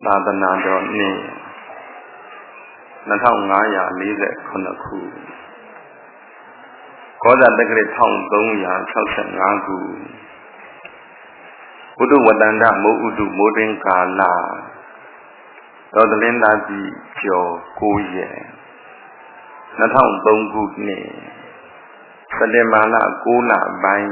သာသနာတော်နှစ်2549ခုကောဇာတက္ကရာ1365ခုဘုဒ္ဓဝတ္တန္တမိုးဥတုမိုးတွင်ကာလတော်သလင်းသားကြီးကျော်9ရက်2003ခုနှစ်စက်တင်ဘာလ9လပိုင်း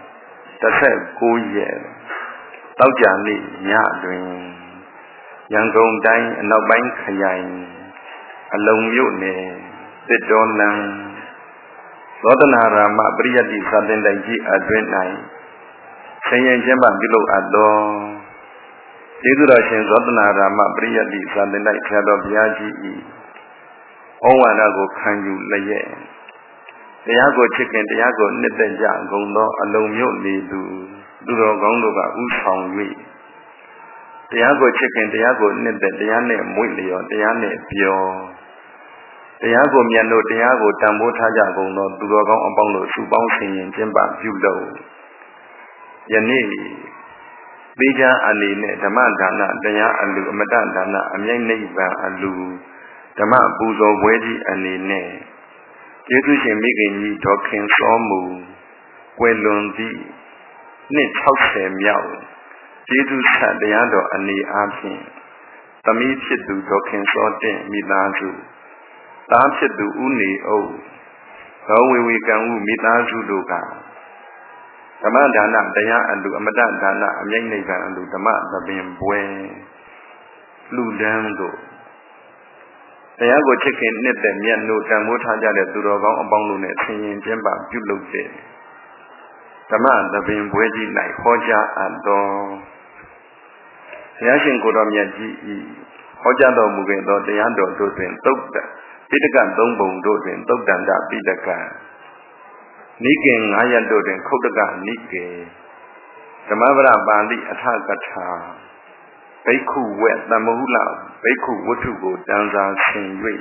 19ရက်တောက်ကြနေ့ညတွင်ရန်ကုန်တိုင်းအနောက်ပိုင်းခရိုင်အလုံမြို့နယ်တစ်တော်လမ်းသောတနာရာမပရိယတ္တိစာသင်တိုက်ကြီးအတွင်း၌ဆင်ရင်ကျင်းပပြုလုပ်အပ်သောကျေးဇူးတော်ရှင်သောတနာရာမပရိယတ္တိစာသင်တိုက်ဆရာတော်ဘုရားကြီး၏ဩဝါဒကိုခံယူလျက်တရားကိုချစ်ခင်တရားကိုနှစ်သက်ကြကုန်သောအလုံမြို့နေသူတော်ကောင်းတို့ကဥဆောင်၍တရားကိုချစ်ခင်တရားကိုနှစ်သက်တရားနဲ့မွေ့လျော်တရားနဲ့ပြောတရားကိုမြတ်လို့တရားကိုတန်ဖိုးထားကြကုန်သောသူတော်ကောင်းအပေါင်းတို့စုပေါင်းဆင်ရင်ကျင့်ပပြုလုပ်ယနေ့ပေချာအနေနဲ့ဓမ္မဒါနတရားအလူအမတဒါနအမြိုက်နိဗ္ဗာန်အလူဓမ္မပူဇော်ပွဲကြီးအနေနဲ့ကျေးဇူးရှင်မိခင်ကြီးဒေါ်ခင်စောမူကွယ်လွန်သည့်နှစ်60မြောက်ကျေးဇူးဆက်တရားတော်အနေအားဖြင့်သမီးဖြစ်သူဒေါ်ခင်စောတင့်မိသားစုသားဖြစ်သူဦးနေအုပ်သောဝေဝေကံဥမိသားစုတို့ကဓမ္မဒါနတရားအလူအမတဒါနအမြိုက်နိဗ္ဗာန်အလူဓမ္မသဘင်ပွဲလူဒန်းတို့တရားကိုချစ်ခင်နှစ်သက်မြတ်လို့တန်ဖိုးထားကြတဲ့သူတော်ကောင်းအပေါင်းတို့နဲ့ဆင်ရင်ကျင်းပပြုလုပ်တဲ့ဓမ္မသဘင်ပွဲကြီး၌ဟောကြားအပ်တော်ဘုရားရှင်ကိုယ်တော်မြတ်ကြီး၏ဟောကြားတော်မူခဲ့သောတရားတော်တို့တွင်သုတ်တပိဋကသုံးပုံတို့တွင်သုတ်တန္တပိဋကနိကေ9ရပ်တို့တွင်ခုတ်တကနိကေဓမ္မပရပါဠိအထကထာဘိက္ခုဝက်သမဟုလဘိက္ခုဝတ္ထုကိုတန်စာဆင်၍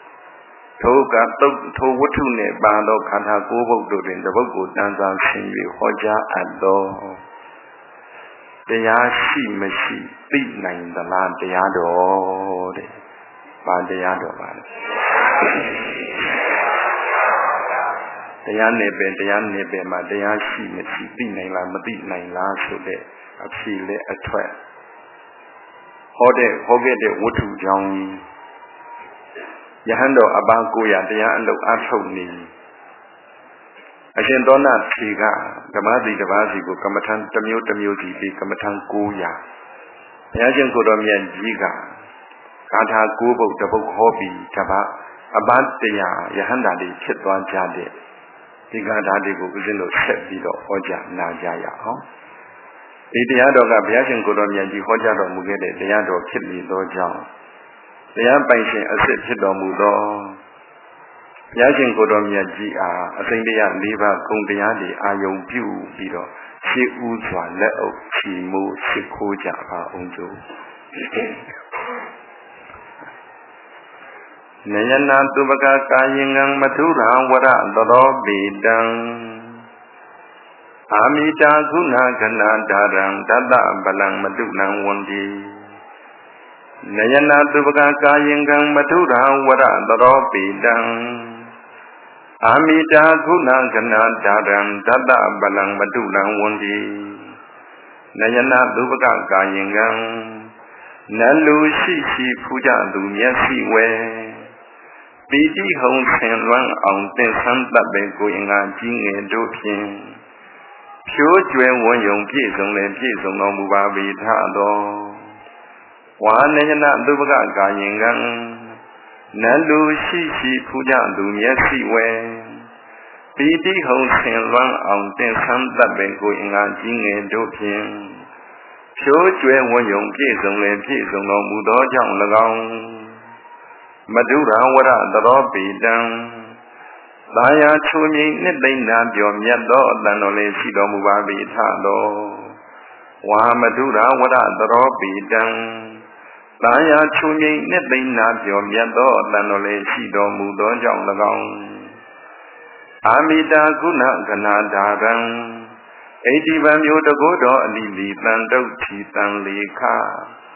ထိုဝတ္ထုနှင့်ပါသောခန္ဓာ9ပုဒ်တို့တွင်တစ်ပုဒ်ကိုတန်စာဆင်၍ဟောကြားအပ်သောတရားရှိမရှိသိနိုင်သလားတရားတော်တဲ့။ဘာတရားတော်ပါလဲ။တရားနယ်ပယ်မှာတရားရှိမရှိသိနိုင်လားမသိနိုင်လားဆိုတဲ့အဖြေและအထွက်ဟောခဲ့တဲ့ဝတ္ထုကြောင့်ယဟန်တော်အပါ900တရားအလုပ်အားထုတ်နေအရှင်သောနာဖြေကဓမ္မစီတစ်ပါးစီကိုကမ္မထံတစ်မျိုးစီပြီးကမ္မထံ900ဘုရားရှင်ကိုယ်တော်မြတ်ကြီးကဂါထာ9ပုဒ်တစ်ပုဒ်ဟောပြီးတပတ်အပန်း100ယဟန္တာတွေဖြစ်သွားကြတဲ့ဒီဂါထာတွေကိုဦးဇင်းတို့ဆက်ပြီးတော့ဟောကြားနာကြရအောင်ဒီတရားတော်ကဘုရားရှင်ကိုယ်တော်မြတ်ကြီးဟောကြားတော်မူခဲ့တဲ့တရားတော်ဖြစ်နေသောကြောင့်တရားပိုင်ရှင်အစစ်ဖြစ်တော်မူသောဘုရားရှင်ကိုယ်တော်မြတ်ကြီးအားအစိမ့်တရား၄ပါးဂုဏ်တရားတွေအာယုံပြုပြီးတော့ရှေးဥစွာလက်အုပ်ချီမိုးရှိခိုးကြပါအောင်ကျိုးနယနာတုပကကာယင်္ဂံမထုရံဝရသောပေတံအာမိတာကုဏကနာဒါရံတတဗလံမတုနံဝန္တိနယနာတုပကကာယင်္ဂံမထုရံဝရသောပေတံအာမိတာကုဏကနာဒါရံတတဗလံမတုနံဝန္တိနယနာတုပကကာယင်္ဂံနလူရှိဖူးကြသူမျက်စိဝဲပီတိဟုံဆင်လွမ်းအောင်သင်္ဆန်းတပ်ပဲကိုအင်္ဂါကြီးငယ်တို့ဖြင့်ဖြိုးကျွဲဝွန်ယုံပြည့်စုံလည်းပြည့်စုံတော်မူပါပေထသောဝါနယနာသုပကကာယင်္ဂံနလူရှိဖူးကြသူမျက်စိဝဲပီတိဟုံဆင်လွမ်းအောင်သင်္ဆန်းတပ်ပဲကိုအင်္ဂါကြီးငယ်တို့ဖြင့်ဖြိုးကျွဲဝွန်ယုံပြည့်စုံလည်းပြည့်စုံတော်မူသောကြောင့်၎င်းမတုရဝရသောပေတံသာယာချုံမြိန်နှစ်သိမ့်နာပြောမြတ်သောအတန်တော်လေးရှိတော်မူပါပေထသောဝါမတုရဝရသောပေတံသာယာချုံမြိန်နှစ်သိမ့်နာပြောမြတ်သောအတန်တော်လေးရှိတော်မူသောကြောင့်၎င်းအာမိတာကုဏကနာဒါရံဣတိဗံမျိုးတကိုးတော်အလိလီတန်တုတ်ချီတန်လေခ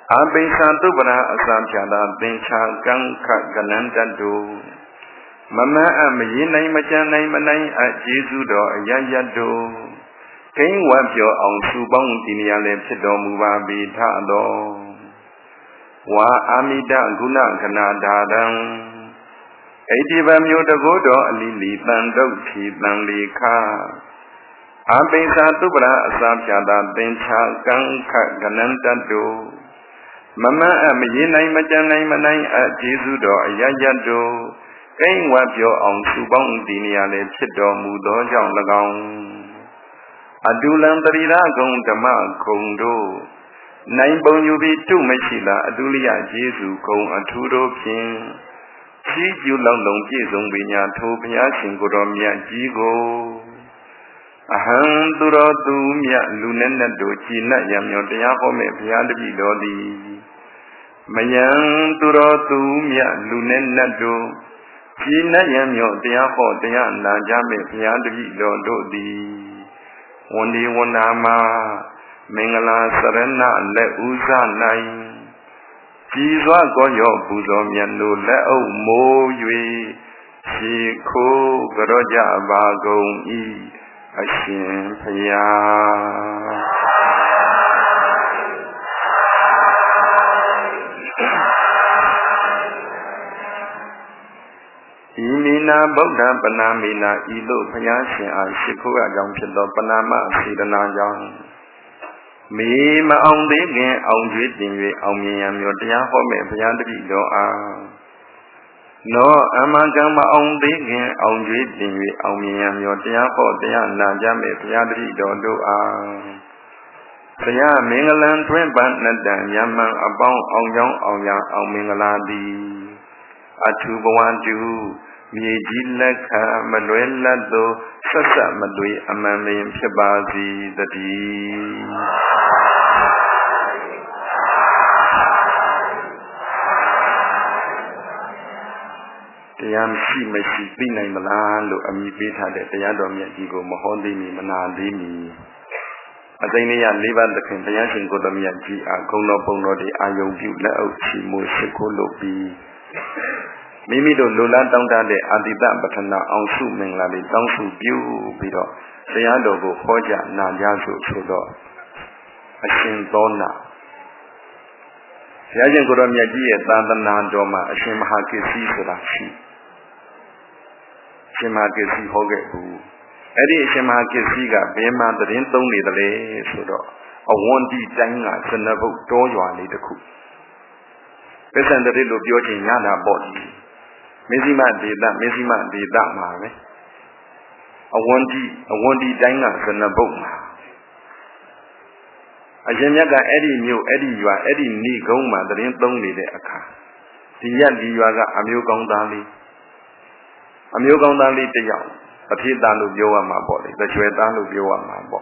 อาเบสาตุปราอาสาพิดาเบญชากังขะกนันตันตุมมะอะมยินัยมจันนัยมนัยอะเจสุดออะยะยัตตุကိန်းဝတ်ပြောအောင်စုပေါင်းဒီနေရာလည်းဖြစ်တော်မူပါပေထသောဝါအာမိတဂုဏခဏဒါရံဣတိပမျိုးတကုတော်အလီလီတန်တုတ်ဖြီတန်လေခအပိစ္ဆာတုပရာအစာပြတာသင်္ချာကံခကနန္တတုမမအမရေနိုင်မကြံနိုင်မနိုင်အကျေစုတော်အယယတ်တုကိန်းဝတ်ပြောအောင်စုပေါင်းဒီနေရာလည်းဖြစ်တော်မူသောကြောင့်၎င်းအတုလံတရိရာဂုံဓမ္မဂုံတို့နိုင်ပုံယူပြီးတုမရှိလားအတုလိယကျေးဇူးဂုံအထူးတို့ဖြင့်ချီးကျူးလုံးလုံးပြည့်စုံပေညာထိုဘုရားရှင်ကိုယ်တော်မြတ်ကြီးကိုအဟံသူတော်သူမြတ်လူနဲ့နဲ့တို့ကြည်နတ်ရမြော်တရားဟောမဲ့ဘုရားတပည့်တော်သည်မယံသူတော်သူမြတ်လူနဲ့နဲ့တို့ကြည်နတ်ရမြော်တရားဟောတရားနာကြမဲ့ဘုရားတပည့်တော်တို့သည်ဝန္ဒီဝန္နာမှာမင်္ဂလာစရဏလက်ဥဇ၌ကြည်စွာကောရောပူဇော်မြတ်တို့လက်အုပ်မိုး၍ရှေခိုးကြောကြပါကုန်၏အရှင်ဖျားဤမိနာဗုဒ္ဓပနာမိနာဤသို့ဘုရားရှင်အားရှိခိုးအကြောင်းဖြစ်သောပနာမစေတနာကြောင့်မေမအောင်သေးခင်အောင်ကျွေးတင်၍အောင်မြင်ရမျိုးတရားဟောမဲ့ဘုရားတပည့်တော်အားနောအမကံမအောင်သေးခင်အောင်ကျွေးတင်၍အောင်မြင်ရမျိုးတရားဟောတရားနာကြမဲ့ဘုရားတပည့်တော်တို့အားဘုရားမင်္ဂလံတွင်ပန်းနတံယမံအပေါင်းအောင်ကြောင်းအောင်ရအောင်မင်္ဂလာသည်အထုဘဝတုမြေကြီးလက်ခံမလွဲလတ်သောဆက်ဆက်မသွေအမှန်ပင်ဖြစ်ပါစေတည်းတရားမရှိသိနိုင်မလားလို့အမိပေးထားတဲ့တရားတော်မြတ်ကြီးကိုမဟောသိမီမနာသိမီအသိဉာဏ်၄ပါးသခင်ဘုရားရှင်ကိုယ်တော်မြတ်ကြီးအားဂုဏ်တော်ပုံတော်တွေအာယုံပြုလက်အုပ်ချီးမွမ်းရှိခိုးလို့ပြီးမိမိတို့လူလားတောင်းတတဲ့အာတိတပထနာအောင်စုမင်္ဂလာလေးတောင်းစုပြုပြီးတော့တရားတော်ကိုဟောကြားနာကြားဆိုတော့အရှင်သောနာဘုရားရှင်ကိုယ်တော်မြတ်ကြီးရဲ့သာသနာတော်မှာအရှင်မဟာကိစ္စည်းဆိုတာရှိအရှင်မဟာကိစ္စည်းဟောခဲ့ဘူးအဲ့ဒီအရှင်မဟာကိစ္စည်းကဘယ်မှာသတင်းသုံးနေသလဲဆိုတော့အဝန္တိတိုင်းကစနဘုတ်တောရွာလေးတစ်ခုပစ္စံတတိလို့ပြောချင်ရတာပေါ့ဒီမဇ္ဈိမဒေသမှာပဲအဝန္တိတိုင်းကစနဘုတ်မှာအရှင်မြတ်ကအဲ့ဒီမြို့အဲ့ဒီရွာအဲ့ဒီဏိကုံးမှာသတင်းသုံးနေတဲ့အခါဒီရွာကအမျိုးကောင်းသားလေးတစ်ယောက်အဖြစ်သားလို့ပြောရမှာပေါ့လေကျွဲသားလို့ပြောရမှာပေါ့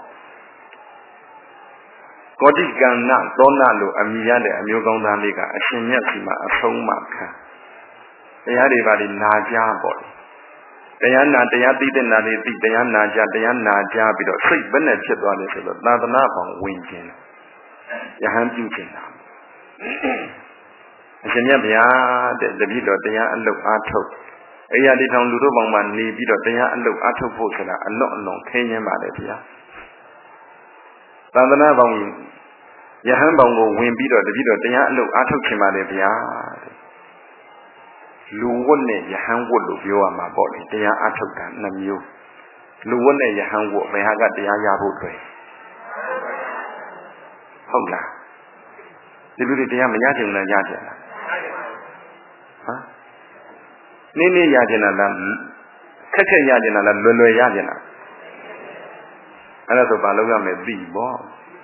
ကောတိကဏ္ဍသောနာလို့အမိရတဲ့အမျိုးကောင်းသားလေးကအရှင်မြတ်စီမှာအဆုံးမခံတရားတွေပါလိနာကြပေါ့တရားနာတရားသိတဲ့နာတွေသိတရားနာကြတရားနာကြပြီးတော့စိတ်ဘယ်နဲ့ဖြစ်သွားလဲဆိုတော့သာသနာပေါင်းဝင်ခြင်းယဟန်ပြုခြင်းတာအရှင်မြတ်ဗျာတဲ့တပည့်တော်တရားအလုပ်အားထုတ်အဲ့ရဒီထောင်လူတို့ပေါင်းမှာနေပြီးတော့တရားအလုပ်အားထုတ်ဖို့ဆိုတာအလွန်ခင်းခြင်းပါတယ်ဗျာသာသနာပေါင်းယဟန်ပေါင်းကိုဝင်ပြီးတော့တပည့်တော်တရားအလုပ်အားထုတ်ခြင်းပါတယ်ဗျာလူဝတ်နဲ့ယဟန်ဝတ်လို့ပြောရမှာပေါ့လေတရားအားထုတ်တာနှစ်မျိုးလူဝတ်နဲ့ယဟန်ဝတ်ဘယ်ဟာကတရားရဖို့တွေ့ဟုတ်လားဒီလိုတရားမရချင်လားရချင်လားဟမ်နည်းနည်းရချင်လားခက်ရချင်လားလွယ်ရချင်လားအဲ့ဒါဆိုဘာလုပ်ရမလဲသိပေါ့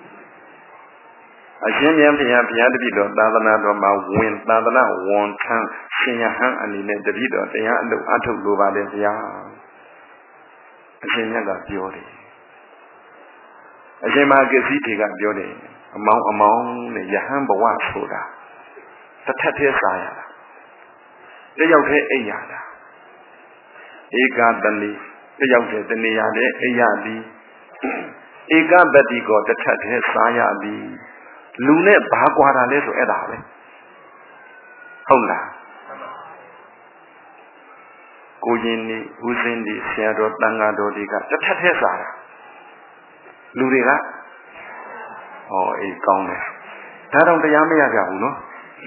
အရှင်မြတ်ဘုရားတပည့်တော်သာသနာတော်မှာဝင်သာသနာဝန်ထမ်းရှင်ယဟန်အနေနဲ့တပည့်တော်တရားအလုပ်အထုတ်လိုပါတယ်ဗျာအရှင်မြတ်ကပြောတယ်အရှင်မဟာကိစ္စည်းတွေကပြောတယ်အမောင်းနဲ့ယဟန်ဘဝဆိုတာတစ်ထပ်သေးစားရတာတယောက်တည်းအိပ်ရတာဧကတဏီတယောက်တည်းတနေရာတည်းအိပ်ရသည်ဧကပတိကိုတစ်ထပ်တည်းစားရသည်လူနဲ့ဘာကွာတာလဲဆိုအဲ့ဒါပဲဟုတ်လားကိုရင်နေဦးစင်းဒီဆရာတော်တန်ဃာတော်တွေကတစ်ထက်ထဲစားတာလူတွေကအေးကောင်းတယ်ဒါတော့တရားမရကြဘူးနော်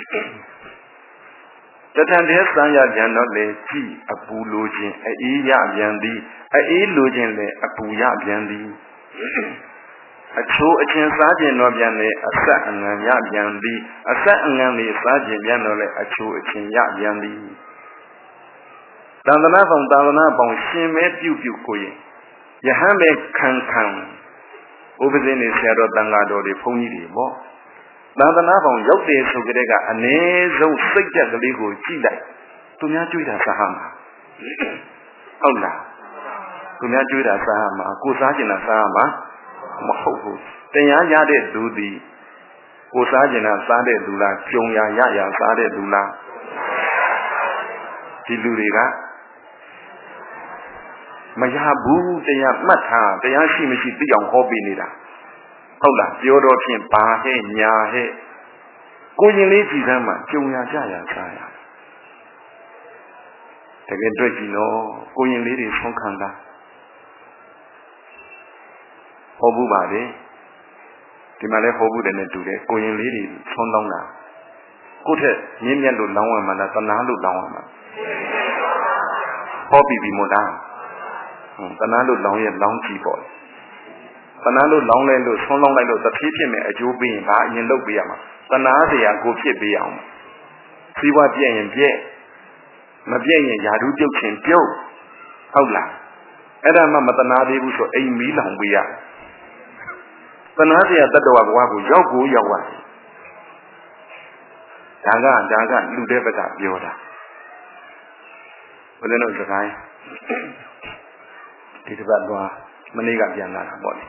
တထန်တဲ့စံရပြန်တော့လေကြည်အပူလိုခြင်းအေးရပြန်သည်အေးလိုခြင်းလေအပူရပြန်သည်အချိုးအချင်းစားခြင်းတော့ပြန်လေအဆက်အငံရပြန်သည်အဆက်အငံလေးစားခြင်းပြန်တော့လေအချိုးအချင်းရပြန်သည်သာသနာပေါင်းရှင်မဲပြုကိုရင်ယဟန်ပဲခံဥပဇင်းနေဆရာတော်တန်ဃာတော်တွေဘုန်းကြီးတွေပေါ့သာသနာပေါင်းရောက်တယ်ဆိုကြတဲ့ကအနည်းဆုံးစိတ်ကြက်ကလေးကိုကြည့်လိုက်သူများကြွေးတာစားမှာဟုတ်လားသူများကြွေးတာစားမှာကိုစားကျင်တာစားမှာမဟုတ်ဘူးတရားရတဲ့လူသည်ကိုစားကျင်တာစားတဲ့လူလားကြုံရစားတဲ့လူလားဒီလူတွေကမရဘူးတရားမှတ်ထားတရားရှိမရှိသိအောင်ဟောပေးနေတာဟုတ်လားပြောတော့ဖြင့်ဘာဟဲ့ညာဟဲ့ကိုရင်လေးကြည်စမ်းမှာကြုံရစားရတကယ်တွေ့ကြည့်နော်ကိုရင်လေးတွေဆုံးခံတာဟောဘူးပါလေဒီမှာလည်းဟောဘူးတယ်နဲ့တူတယ်ကိုရင်လေးတွေဆုံးတောင်းတာကိုယ့်ထက်မြင့်မြတ်လို့လောင်းရမှာလားတနာလို့လောင်းရမှာဟောပြီးပြီမို့လားတနာလို့လောင်းရဲ့လောင်းကြည့်ပေါ့တနာလို့လောင်းလိုက်လို့ဆုံးလောင်းလိုက်လို့တဖြည်းဖြည်းနဲ့အကျိုးပေးရင်ဘာအရင်လုပ်ပေးရမှာတနာစရာကိုဖြစ်ပေးအောင်စီးပွားပြည့်ရင်ပြည့်မပြည့်ရင်ယာဓုပြုတ်ခြင်းပြုတ်ဟုတ်လားအဲ့ဒါမှမတနာသေးဘူးဆိုအိမ်မီးလောင်ပေးရတနာစရာတတ္တဝါဘဝကိုရောက်သွားဒါကလူတဲ့ဘက်ကပြောတာဘယ်လိုလဲစကားဒီတစ်ပတ်တော့မနေ့ကပြန်လာတာပေါ့လေ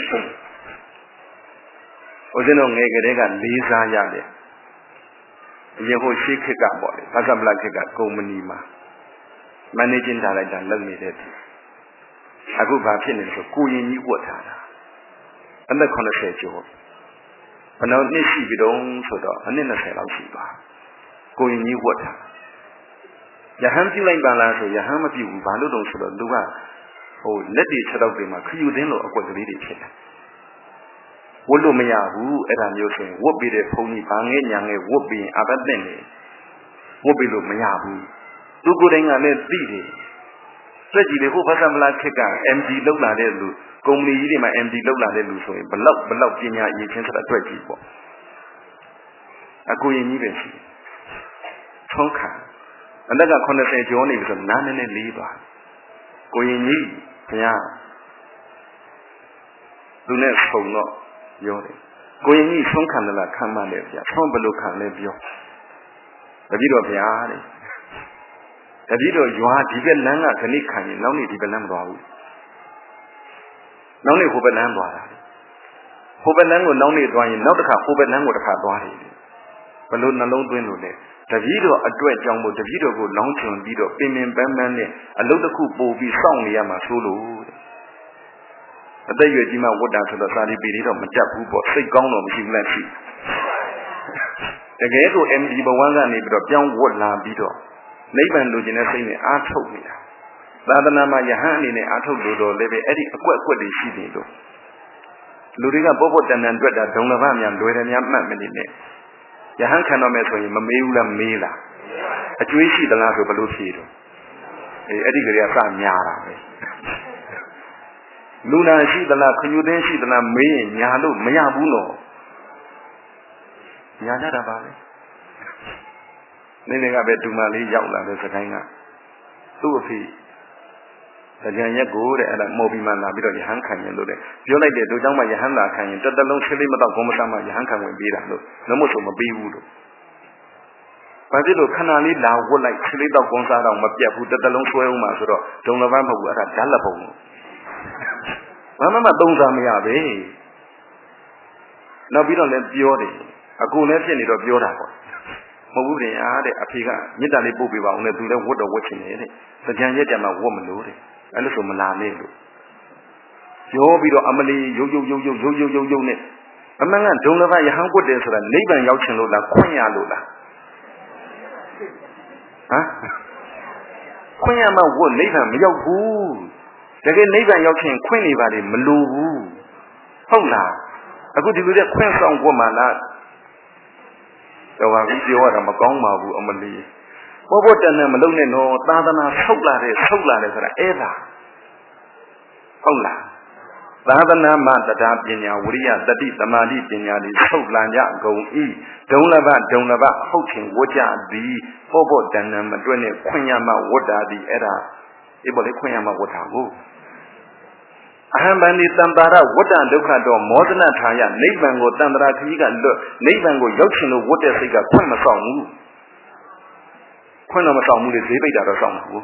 ဦးဇင်းတို့ငယ်ကလေးကလေးစားရတယ်အရင်ဟိုရှိခေတ်ကပေါ့လေဘာကပလခေတ်ကကုမ္ပဏီမှာမန်နေဂျင်းထားလိုက်တာလုပ်နေတဲ့သူအခုဘာဖြစ်နေလဲဆိုကိုရင်ကြီးဝတ်ထားတာအသက်80ကျော်ဘယ်တော့နှစ်ရှိပြီတုန်းဆိုတော့အနည်း20လောက်ရှိသွားကိုရင်ကြီးဝတ်ထားယဟန်ပြုလိုက်ပါလားဆိုယဟန်မပြုဘူးဘာလို့တုံးဆိုတော့သူကလက်တွေ6တော့တွေမှာခယူသင်းလိုအကွက်ကလေးတွေဖြစ်တယ်ဝတ်လို့မရဘူးအဲ့ဒါမျိုးဆိုရင်ဝတ်ပြီးတဲ့ဘုန်းကြီးဘာငဲညာငဲဝတ်ပြီးရင်အဘတ်တဲ့နေဝတ်ပြီးလို့မရဘူးသူကိုယ်တိုင်ကလည်းသိတယ်စက်ကြီးလေဟိုဘာသာမလားခက်က MD လောက်လာတဲ့လူကုမ္ပဏီကြီးတွေမှာ MD လောက်လာတဲ့လူဆိုရင်ဘလောက်ပညာအရေးချင်းဆိုတာအတွက်ကြည့်ပေါ့အကိုရင်ကြီးပဲရှိထုံးခံအလက်က80ကျော်နေပြီဆိုနားနဲ့လေးသွားကိုရင်ကြီးဘုရားသူနဲ့ဆုံတော့ပြောတယ်ကိုရင်ကြီးဆုံးခံတယ်လားခံမှလည်းဗျာဆုံးဘယ်လိုခံလဲပြောတပည့်တော်ဗျာတဲ့တပည့်တော်ရွာဒီဘက်လမ်းကခဏခံရင်နောက်နေ့ဒီဘက်လမ်းမသွားဘူးနောက်နေ့ဟိုဘက်လမ်းသွားတာဟိုဘက်လမ်းကိုနောက်နေ့သွားရင်နောက်တစ်ခါဟိုဘက်လမ်းကိုတစ်ခါသွားတယ်ဘယ်လိုနှလုံးသွင်းလို့လဲတပည့်တော်အတွက်ကြောင့်မို့တပည့်တော်ကိုလောင်းချွန်ပြီးတော့ပင်ပန်းပန်းနဲ့အလုပ်တစ်ခုပို့ပြီးစောင့်နေရမှာဆိုလို့အသက်ရွယ်ကြီးမှဝတ်တာဆိုတော့စာလီပေလေးတော့မတက်ဘူးပေါ့စိတ်ကောင်းတော့မရှိဘူးလားရှိတကယ်ဆို MD ဘဝကနေပြီးတော့ပြောင်းဝတ်လာပြီးတော့နိဗ္ဗာန်လိုချင်တဲ့စိတ်နဲ့အားထုတ်နေတာသာသနာမှာယဟန်အနေနဲ့အားထုတ်လို့တော့လည်းပဲအဲ့ဒီအကွက်တွေရှိနေလို့လူတွေကပေါ့တန်တွေ့တာဒုံလဘများလွယ်တယ်များမှတ်မနေနဲ့ယဟန်ခံတော့မယ်ဆိုရင်မမေးဘူးလားမေးလားအကျွေးရှိသလားဆိုဘလို့ဖြေတော့အဲ့ဒီကလေးကစများတာပဲလူနာရှိသလားခညူသိန်းရှိသလားမေးရင်ညာလို့မရဘူးနော်ညာကြတာပါပဲနေ့ကပဲဒူမလေးရောက်လာတဲ့စကိုင်းကသူ့အဖေကြံရက်ကိုတဲ့အဲ့ဒါမော်ပြီးမှလာပြီးတော့ယဟန်ခံရင်လို့တဲ့ပြောလိုက်တဲ့တို့ကြောင့်မှယဟန်လာခံရင်တက်တလုံးချင်းလေးမတော့ဘုံမသားမှယဟန်ခံဝင်ပေးတာလို့နှမို့ဆိုမပေးဘူးလို့ဘာဖြစ်လို့ခဏလေးလာဝတ်လိုက်ချင်းလေးတော့ကုန်းစားတော့မပြတ်ဘူးတက်တလုံးဆွဲအောင်မှဆိုတော့ဒုံလပန်းမဟုတ်ဘူးအဲ့ဒါဓာတ်လက်ပုံဘာမှမသုံးစားမရပဲနောက်ပြီးတော့လည်းပြောတယ်အကူလည်းဖြစ်နေတော့ပြောတာပေါ့မဟုတ်ဘူးတင်အားတဲ့အဖေကမေတ္တာလေးပို့ပေးပါအောင်လေသူလည်းဝတ်တော့ဝတ်ချင်တယ်တဲ့ကြံရက်ကြမှာဝတ်မလို့တဲ့အဲ့လိုဆိုမလာနဲ့လို့ပြောပြီးတော့အမလီရုပ်နဲ့အမှန်ကဒုံလဘယဟန်ကွတ်တယ်ဆိုတာနိဗ္ဗာန်ရောက်ချင်လို့လားခွင့်ရလို့လားဟမ်ခွင့်ရမှဝတ်နိဗ္ဗာန်မရောက်ဘူးတကယ်နိဗ္ဗာန်ရောက်ချင်ခွင့်နေပါလေမလိုဘူးဟုတ်လားအခုဒီလိုတဲ့ခွင့်ဆောင်ကွတ်မှလားတော့ဘာပြီးပြောရတာမကောင်းပါဘူးအမလီဘောဘောတန်နဲ့မလုံနဲ့တော့သာသနာဆုတ်လာတယ်ဆိုတာအဲ့ဒါဟုတ်လားသာသနာမှာတရားပညာဝိရိယတတိသမာဓိပညာတွေဆုတ်လန်ကြကုန်၏ဒုံလဘဟုတ်ချင်ဝတ်ကြသည်ဘောဘောတန်နဲ့မတွဲနဲ့ခွင့်ရမှဝတ်တာသည်အဲ့ဒါဒီဘောလေခွင့်ရမှဝတ်တာကိုအဟံဗန္တိတံပါရဝတ္တဒုက္ခတော့မောဒနာထာယနိဗ္ဗာန်ကိုတန်ត្រာခကြီးကလွတ်နိဗ္ဗာန်ကိုရောက်ချင်လို့ဝတ်တဲ့စိတ်ကခွင့်မဆောင်ဘူးခွင့်တော့မဆောင်ဘူးလေဈေးပိတ်တာတော့ဆောင်ဘူး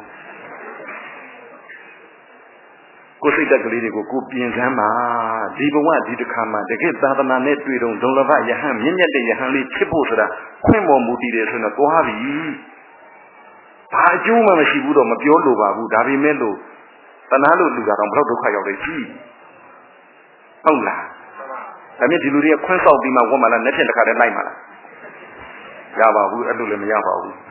ကိုစိတ်တက်ကလေးတွေကိုကိုပြင်စမ်းပါဒီဘဝဒီတစ်ခါမှတကယ်သာသနာနဲ့တွေ့တော့ဒုံလဘယဟန်မြင့်မြတ်တဲ့ယဟန်လေးဖြစ်ဖို့ဆိုတာခွင့်ပေါ်မူတည်တယ်ဆိုတော့သွားပြီဘာအကျိုးမှမရှိဘူးတော့မပြောလိုပါဘူးဒါပေမဲ့လို့တဏှာလို့လူကတော့ဘယ်တော့ဒုက္ခရောက်လဲကြည့်ဟုတ်လားဒါမြင်ဒီလူတွေကခွန်းဆောက်ပြီးမှဝတ်မှလားလက်ဖြင့်တစ်ခါတည်းလိုက်မှလားရပါဘူးအဲ့လိုလည်းမရပါဘူး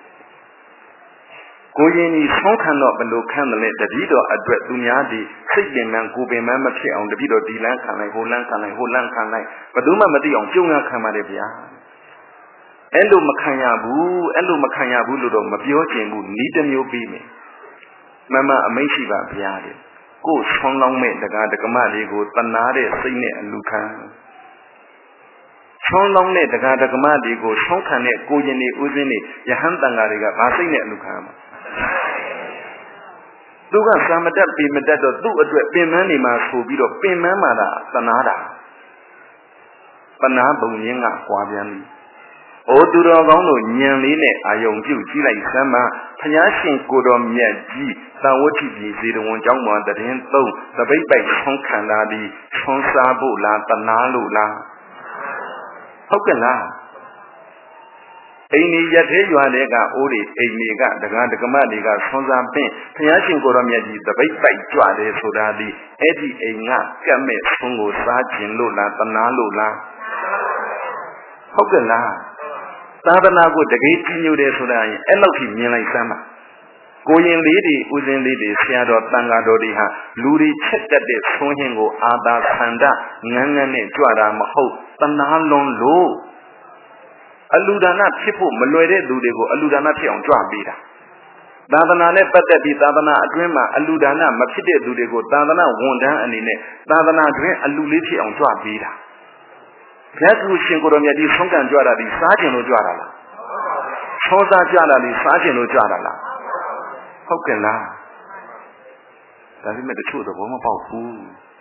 ကိုရင်ကြီးဆောင်းခံတော့ဘယ်လိုခံတယ်လဲတတိတော်အတွက်သူများဒီစိတ်ပင်မှန်ကိုပင်မှန်မဖြစ်အောင်တတိတော်ဒီလန်းခံလိုက်ဟိုလန်းခံလိုက်ဘယ်သူမှမသိအောင်ကြုံရခံပါတယ်ဗျာအဲ့လိုမခံရဘူးလို့တော့မပြောချင်ဘူးဤတစ်မျိုးပြီးမယ်မမအမိတ်ရှိပါဗျာတဲ့ကိုဆောင်းလောင်းမဲ့တရားဓမ္မတွေကိုတနာတဲ့စိတ်နဲ့အလူခံဆောင်းလောင်းတဲ့တရားဓမ္မတွေကိုဆောင်းခံတဲ့ကိုရင်တွေဥစဉ်တွေယဟန်တန်ဃာတွေကဘာစိတ်နဲ့အလူခံမှာသူကသာမတတ်ပေမတတ်တော့သူ့အတွက်ပင်မနေမှာဆိုပြီးတော့ပင်မမှာတာတနာတာပနာပုံရင်းကကွာပြန်ပြီ။အိုသူတော်ကောင်းတို့ဉာဏ်လေးနဲ့အာယုံပြုကြည့်လိုက်စမ်းပါဘုရားရှင်ကိုတော်မြတ်ကြီးသံဝဋ္ဌိပြည်ဇေတဝန်ကျောင်းမှာတရင်သုံးသပိတ်ပိုက်ဆုံးခန္ဓာဒီဆုံးစားဖို့လားတနာလို့လားဟုတ်ကဲ့လားအိမ်ကြီးရက်သေးရွာတဲ့ကအိုးတွေအိမ်တွေကဒကာဒကမတွေကဆွမ်းစားပင့်ဘုရားရှင်ကိုတော်မြတ်ကြီးသပိတ်ပိုက်ကြွတယ်ဆိုတာဒီအဲ့ဒီအိမ်ကကတ်မဲ့ဆုံးကိုစားခြင်းလို့လားတနာလို့လားဟုတ်ကဲ့လားသာသနာကိုတကယ်ကြီးညိုတယ်ဆိုတာရင်အဲ့လောက်ထိမြင်လိုက်စမ်းပါကိုရင်လေးတွေဦးစင်းလေးတွေဆရာတော်တန်ဃာတော်တွေဟာလူတွေချက်တက်တဲ့ဆုံးဟင်းကိုအာသာခန္ဓာငန်းငန်းနဲ့ကြွတာမဟုတ်တနာလွန်လို့အလူဒါနဖြစ်ဖို့မလွယ်တဲ့လူတွေကိုအလူဒါနဖြစ်အောင်ကြွပေးတာသာသနာနဲ့ပတ်သက်ပြီးသာသနာအတွင်းမှာအလူဒါနမဖြစ်တဲ့လူတွေကိုသာသနာဝန်ထမ်းအနေနဲ့သာသနာတွင်အလူလေးဖြစ်အောင်ကြွပေးတာဘုရားသူရှင်ကိုယ်တော်မြတ်ကြီးဆုံးကံကြွတာဒီစားခြင်းလို့ကြွတာလားသောစားကြွတာဒီစားခြင်းလို့ကြွတာလားဟုတ်ကဲ့လားဒါပေမဲ့တချို့သဘောမပေါက်ဘူး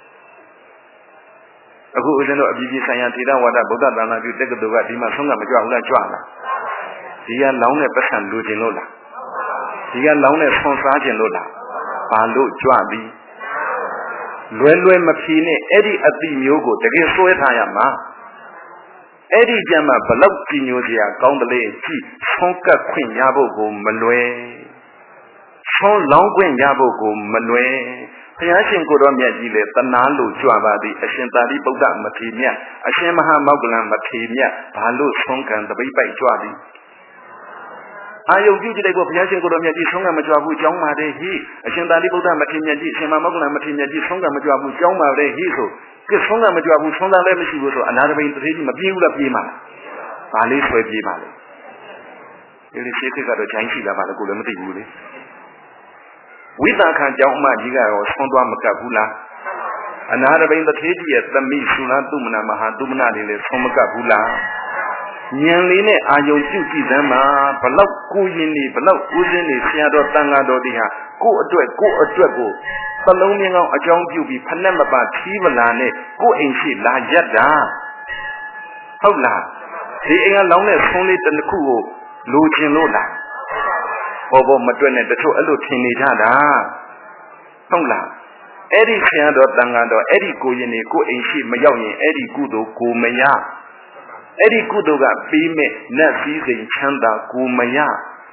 အခုဦးဇင်းတို့အပြည်ပြည်ဆိုင်ရာထေရဝါဒဗုဒ္ဓဘာသာပြုတက္ကသိုလ်ကဒီမှာဆုံးကမကြွဘူးလားကြွလားဒီကလောင်းတဲ့ပတ်စံလူခြင်းလို့လားဒီကလောင်းတဲ့ဆွန်စားခြင်းလို့လားဘာလို့ကြွပြီးလွယ်မဖြေနဲ့အဲ့ဒီအတိမျိုးကိုတကယ်စွဲထားရမှာအဲ့ဒီကြမှာဘလောက်ကြည်ညိုစရာကောင်းတယ်လေကြည့်ဆုံးကပ်ခွင့်ရဖို့ကိုမလွယ်ဆုံးလောင်းခွင့်ရဖို့ကိုမလွယ်ဘုရားရှင်ကိုယ်တော်မြတ်ကြီးလေတနာလို့ကြွပါသည်အရှင်သာရိပုတ္တမထေရမြတ်အရှင်မဟာမောဂ္ဂလန်မထေရမြတ်ဘာလို့ဆုံးကံတပိတ်ပိုက်ကြွသည်အာယုပြုကြည့်လိုက်ဖို့ဘုရားရှင်ကိုယ်တော်မြတ်ကြီးဆုံးကံမကြွဘူးကြောင်းပါတယ်ဟိအရှင်သာရိပုတ္တမထေရမြတ်ကြီးအရှင်မဟာမောဂ္ဂလန်မထေရမြတ်ကြီးဆုံးကံမကြွဘူးကြောင်းပါတယ်ဟိဆိုကဲဆုံးကံမကြွဘူးဆုံးသားလည်းမရှိဘူးဆိုအနာတပိန်တထေကြီးမပြေးဘူးလားပြေးမှာဘာလေးဆွဲပြေးပါလဲဒီလိုရှိတဲ့ကတော့ဂျိုင်းရှိတာပါလေကိုလည်းမသိဘူးလေဝိသခံကြောင်းအမကြီးကရောဆုံးသွားမကပ်ဘူးလားအနာတပိန်တထေကြီးရဲ့သမိသုလားသုမနာမဟာသုမနာတွေလည်းဆုံးမကပ်ဘူးလားဉာဏ်လေးနဲ့အာယုံပြုကြည့်စမ်းပါဘလောက်ကိုရင်နေဘလောက်ဦးစင်းနေဆရာတော်တန်ဃာတော်တွေဟာကိုယ့်အတွက်ကိုသလုံးမြင်းကောင်းအကြောင်းပြုပြီးဖက်မပါထီးပလာနဲ့ကိုယ့်အိမ်ရှိလာရက်တာဟုတ်လားဒီအိမ်ကလောင်းတဲ့ဆုံးလေးတစ်ခုကိုလိုချင်လို့လားဘောမတွက်နဲ့တချို့အဲ့လိုထင်နေကြတာဟုတ်လားအဲ့ဒီဆရာတော်တန်ဃာတော်အဲ့ဒီကိုရင်နေကိုအိမ်ရှိမရောက်ရင်အဲ့ဒီကုသိုလ်ကိုမရအဲ့ဒီကုသိုလ်ကပြီးမဲ့နတ်စည်းစိမ်ချမ်းသာကိုမရ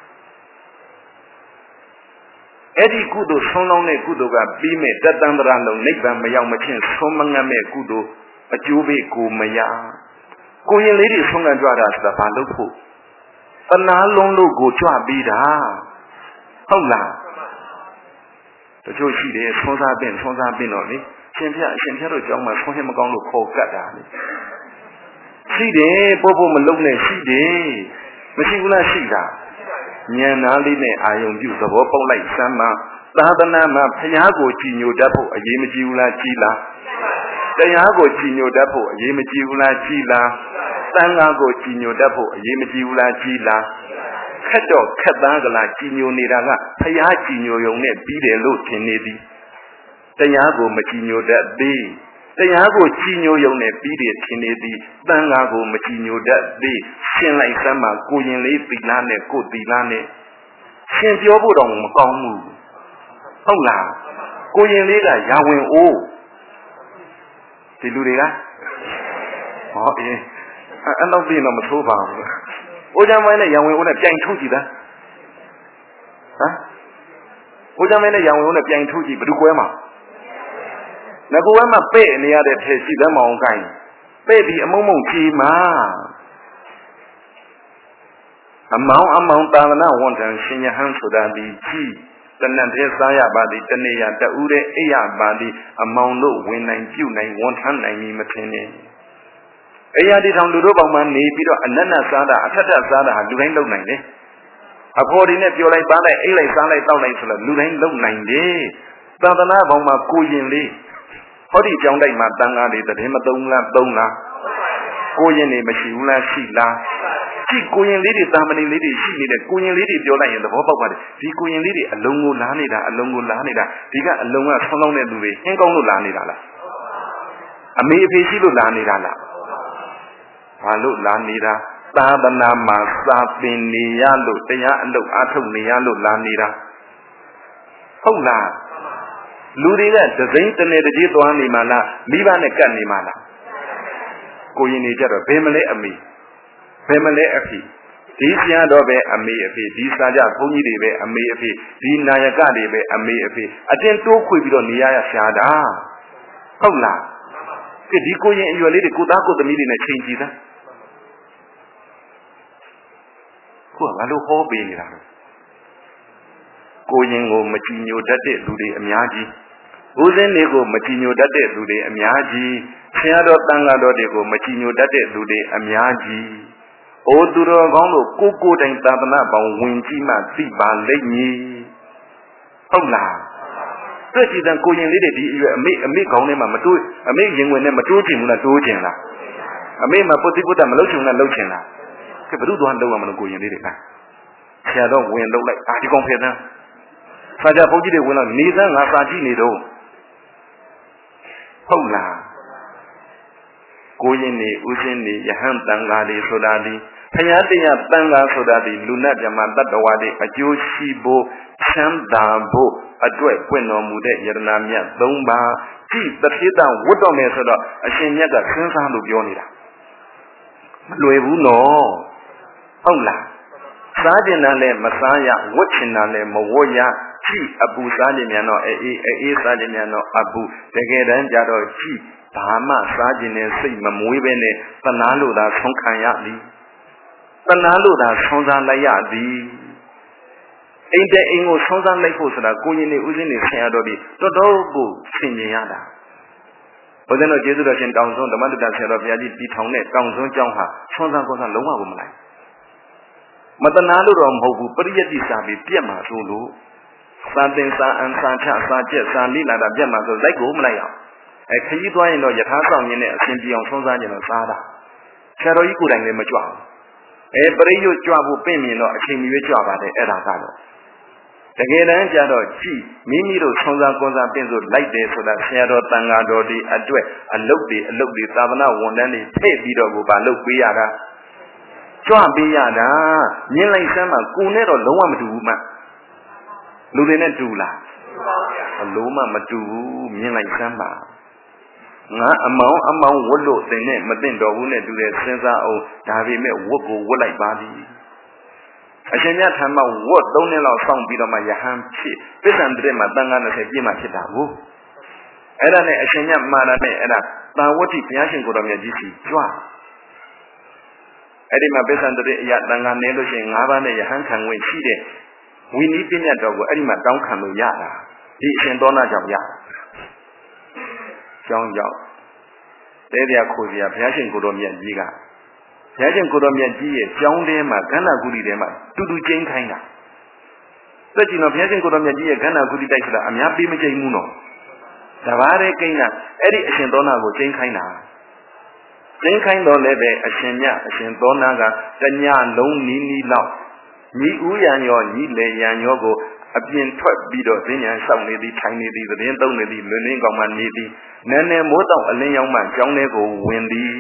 အဲ့ဒီကုသိုလ်ဆုံးလောင်းတဲ့ကုသိုလ်ကပြီးမဲ့တတ္တန္တရာလုံးနိဗ္ဗာန်မရောက်မချင်းဆုံးမငတ်မဲ့ကုသိုလ်အကျိုးပေးကိုမရကိုရင်လေးတွေဆုံးခံကြတာဆိုတာဘာလို့ဖို့တနာလုံးလို့ကိုကြွပြီးတာဟုတ်လားတချို့ရှိတယ်ဆွမ်းစားပင်တော့လေရှင်ဖျက်တို့ကြောင်းမှာဆွမ်းဟင်းမကောင်းလို့ခေါ်ကတ်တာလေရှိတယ်ပို့မလုံးနဲ့ရှိတယ်မရှိဘူးလားရှိတာဉာဏ်သားလေးနဲ့အာယုံပြုသဘောပေါက်လိုက်စမ်းမှသာသနာမှာဘုရားကိုကြည်ညိုတတ်ဖို့အရေးမကြီးဘူးလားကြီးလားတရားကိုကြည်ညိုတတ်ဖို့အရေးမကြီးဘူးလားကြီးလားသံဃာကိုကြည်ညိုတတ်ဖို့အရေးမကြီးဘူးလားကြီးလားခက်တော့ခက်သားကလားကြည်ညိုနေတာကဘုရားကြည်ညိုရုံနဲ့ပြီးတယ်လို့ထင်နေသည်တရားကိုမကြည်ညိုတတ်သေးတရားကိုကြည်ညိုရုံနဲ့ပြီးတယ်ထင်နေသည်သံဃာကိုမကြည်ညိုတတ်သေးရှင်းလိုက်စမ်းမှာကိုရင်လေးသီလနဲ့ကိုသီလနဲ့ရှင်းပြောဖို့တော့မကောင်းဘူးဟုတ်လားကိုရင်လေးကရာဝင်အိုးဒီလူတွေကဟောအေးအဲ့တော့ပြင်တော့မဆိုးပါဘူး။အိုးချမ်းမိုင်းနဲ့ရံဝင်အိုးနဲ့ပြိုင်ထုတ်ကြည့်သား။ဟမ်။အိုးချမ်းမိုင်းနဲ့ရံဝင်အိုးနဲ့ပြိုင်ထုတ်ကြည့်ဘယ်သူကွဲမှာ။ငါကွဲမှာပဲ့နေရတဲ့ထဲရှိသမ်းမအောင်ကိုင်း။ပဲ့ပြီးအမုံမုံကြီးမှာအမောင်သာသနာဝန်ထမ်းရှင်ယဟန်ဆိုတာဒီကြီးတဏ္ဍတဲ့စားရပါသည်တနေရတူတဲ့အိရပါသည်အမောင်တို့ဝင်နိုင်ပြုနိုင်ဝန်ထမ်းနိုင်ပြီမထင်နဲ့။အိယာဒီထောင်လူတို့ပေါင်းမှနေပြီးတော့အနန္တစားတာအထက်ထစားတာဟာလူတိုင်းလုပ်နိုင်တယ်။အဖော်ဒီနဲ့ပြောလိုက်သားလိုက်အိတ်လိုက်စားလိုက်တောက်လိုက်ဆိုတော့လူတိုင်းလုပ်နိုင်တယ်။သာသနာပေါင်းမှာကိုရင်လေးဟောဒီကြောင်းတိုက်မှာတန်ဃာတွေတည်းမသုံးလားကိုရင်တွေမရှိဘူးလားရှိလားကြည့်ကိုရင်လေးတွေတာမဏေလေးတွေရှိနေတဲ့ကိုရင်လေးတွေပြောလိုက်ရင်သဘောပေါက်ပါတယ်ဒီကိုရင်လေးတွေအလုံးကိုလားနေတာဒီကအလုံးကဆောင်းဆောင်းတဲ့လူတွေဟင်းကောင်းလို့လားနေတာလားအမေအဖေရှိလို့လားနေတာလားဘာလို့လာနေတာသာသနာမှာစာသင်နေရလို့တရားအလုပ်အားထုတ်နေရလို့လာနေတာဟုတ်လားလူတွေကဒစိမ့်တနေတကြီးသွားနေမှလားမိဘနဲ့ကပ်နေမှလားကိုရင်နေကြတော့ဘယ်မလဲအမေဘယ်မလဲအဖေဒီဆရာတော်ပဲအမေအဖေဒီစာကြဘုန်းကြီးတွေပဲအမေအဖေဒီနာယကတွေပဲအမေအဖေအတင်းတိုးခွေပြီးတော့နေရရှာတာဟုတ်လားကဲဒီကိုရင်အရွယ်လေးတွေကိုသားကိုသမီးတွေနဲ့ချိန်ကြည့်သားကိုကဘာလို့ဟောပေးနေတာလဲကိုရင်ကိုမကြည်ညိုတတ်တဲ့လူတွေအများကြီးဦးစင်းတွေကိုမကြည်ညိုတတ်တဲ့လူတွေအများကြီးဆရာတော်တန်ဃာတော်တွေကိုမကြည်ညိုတတ်တဲ့လူတွေအများကြီးအိုးသူတော်ကောင်းတို့ကိုတိုင်သာသနာပေါင်းဝင်ကြည့်မှသိပါလိမ့်မည်ဟုတ်လားတွေ့ကြည့်တဲ့ကိုရင်လေးတွေဒီအရွယ်အမေခေါင်းထဲမှာမတိုးအမေရင်ဝင်နဲ့မတိုးချင်ဘူးလားတိုးချင်လားအမေမှာပုတိပုတ္တမလုပ်ချင်ဘူးလားလုပ်ချင်လားကဲဘယ်သူသွားလုပ်ရမလို့ကိုရင်လေးတွေကဆရာတော်ဝင်လုပ်လိုက်ဒီကောင်ဖယ်သန်းစာကြဘုန်းကြီးတွေဝင်လာနေသန်းငါစာကြည့်နေတော့ဟုတ်လားကိုရင်နေဥစဉ်နေယဟန်တန်ဃာတွေဆိုတာဒီဘုရားတရားတန်ဃာဆိုတာဒီလူနတ်မြတ်တတ္တဝါတွေအကျိုးရှိဖို့ချမ်းသာဖို့အတွက်ပွင့်တော်မူတဲ့ယရနာမြတ်၃ပါးကြည့်တတိတဝတ်တော်မယ်ဆိုတော့အရှင်မြတ်ကစဉ်းစားလို့ပြောနေတာမလွယ်ဘူးနော်ဟုတ်လားစားကျင်တာလည်းမစားရဝတ်ချင်တာလည်းမဝတ်ရကြည့်အပူစားခြင်းမြန်တော့အေးစားခြင်းမြန်တော့အပူတကယ်တမ်းကြတော့ကြည့်ဘာမှစားခြင်းနဲ့စိတ်မမွေးပဲနဲ့သနာလို့သာဆုံးခံရသည်သနာလို့သာဆုံးစားလိုက်ရသည်အိမ်တဲ့အိမ်ကိုဆုံးစားလိုက်ဖို့ဆိုတာကိုရင်နေဥစဉ်နေဆရာတော်ဒီတော်တော်ကိုဆင်မြင်ရတာဘုရားတော်ကျေးဇူးတော်ရှင်တောင်စွန်းဓမ္မတတဆရာတော်ဘုရားကြီးတီထောင်တဲ့တောင်စွန်းကျောင်းဟာဆုံးစားကောစားလုံးဝကိုမလိုက်မတနာလို့တော့မဟုတ်ဘူးပရိယတ္တိစာပြီးပြက်မှာဆိုလို့စာသင်စာအန်စာချစာကျက်စာလိလာတာပြက်မှာဆိုလိုက်ကိုမလိုက်အောင်ခရီးသွားရင်တော့ယထာဆောင်ရင်းနဲ့အရှင်ပြောင်ဆုံးစားကြတော့စားတာဆရာတော်ကြီးကိုယ်တိုင်လည်းမကြွဘူးပရိယုတ်ကြွဖို့ပြင်မြင်တော့အချိန်မီကြွပါတယ်အဲ့ဒါကတော့တကယ်တမ်းကျတော့ကြည့်မိမိတို့ဆုံးစားကွန်စားပြင်ဆိုလိုက်တယ်ဆိုတာဆရာတော်တန်ဃာတော်ဒီအတွက်အလုတ်တွေသာသနာဝန်ထမ်းတွေထည့်ပြီးတော့ကိုဗာလုပ်ပေးရတာကြွပေးရတာမြင်လိုက်စမ်းမှကိုနဲ့တော့လုံးဝမတူဘူးမှလူတွေနဲ့တူလားအလုံးမမတူဘူးမြင်လိုက်စမ်းပါငါအမောင်ဝတ်လို့သင်နဲ့မသိတော့ဘူးနဲ့တူတယ်စဉ်းစားအောင်ဒါပေမဲ့ဝတ်ကိုဝတ်လိုက်ပါသည်အရှင်မြတ်ထံမှာဝတ်3နှစ်လောက်စောင့်ပြီးတော့မှယဟန်ဖြစ်ပစ္စံတည်းမှာတန်ခါ20ပြည့်မှဖြစ်တာကိုအဲ့ဒါနဲ့အရှင်မြတ်မာရနဲ့အဲ့ဒါတာဝတိဘုရားရှင်ကိုတော်မြတ်ကြီးစီကြွအဲ့ဒီမှာပိဿံတရေအရာတန်ခါနေလို့ရှိရင်၅ပါးနဲ့ယဟန်ခံဝင်ရှိတဲ့ဝိနည်းပညာတော်ကိုအဲ့ဒီမှာတောင်းခံလို့ရတာဒီအရှင်သောနာကြောင့်ရကြောင်းကြောင့်တဲတရားခိုးစရာဘုရားရှင်ကိုတော်မြတ်ကြီးကဘုရားရှင်ကိုတော်မြတ်ကြီးရဲ့ကျောင်းထဲမှာကန္နာကုတိထဲမှာတူတူကျင်းခိုင်းတာသက်ကြည့်တော့ဘုရားရှင်ကိုတော်မြတ်ကြီးရဲ့ကန္နာကုတိတိုက်ဆိုတာအများပေးမကျိန်ဘူးနော်တဘာတဲ့ကိန်းကအဲ့ဒီအရှင်သောနာကိုကျင်းခိုင်းတာကျင်းခိုင်းတော့လည်းပဲအရှင်မြတ်အရှင်သောနာကတညလုံးနီးနီးလောက်ညီဥယံရောညီလေယံရောကိုအပြင်ထွက်ပြီးတော့ဈဉ္ဉံလျှောက်နေသည်ထိုင်နေသည်သတင်းသုံးနေသည်လွင်လင်းကောင်းမှနေသည်နည်းနည်းမိုးတောင်အလင်းရောက်မှကျောင်းထဲကိုဝင်သည်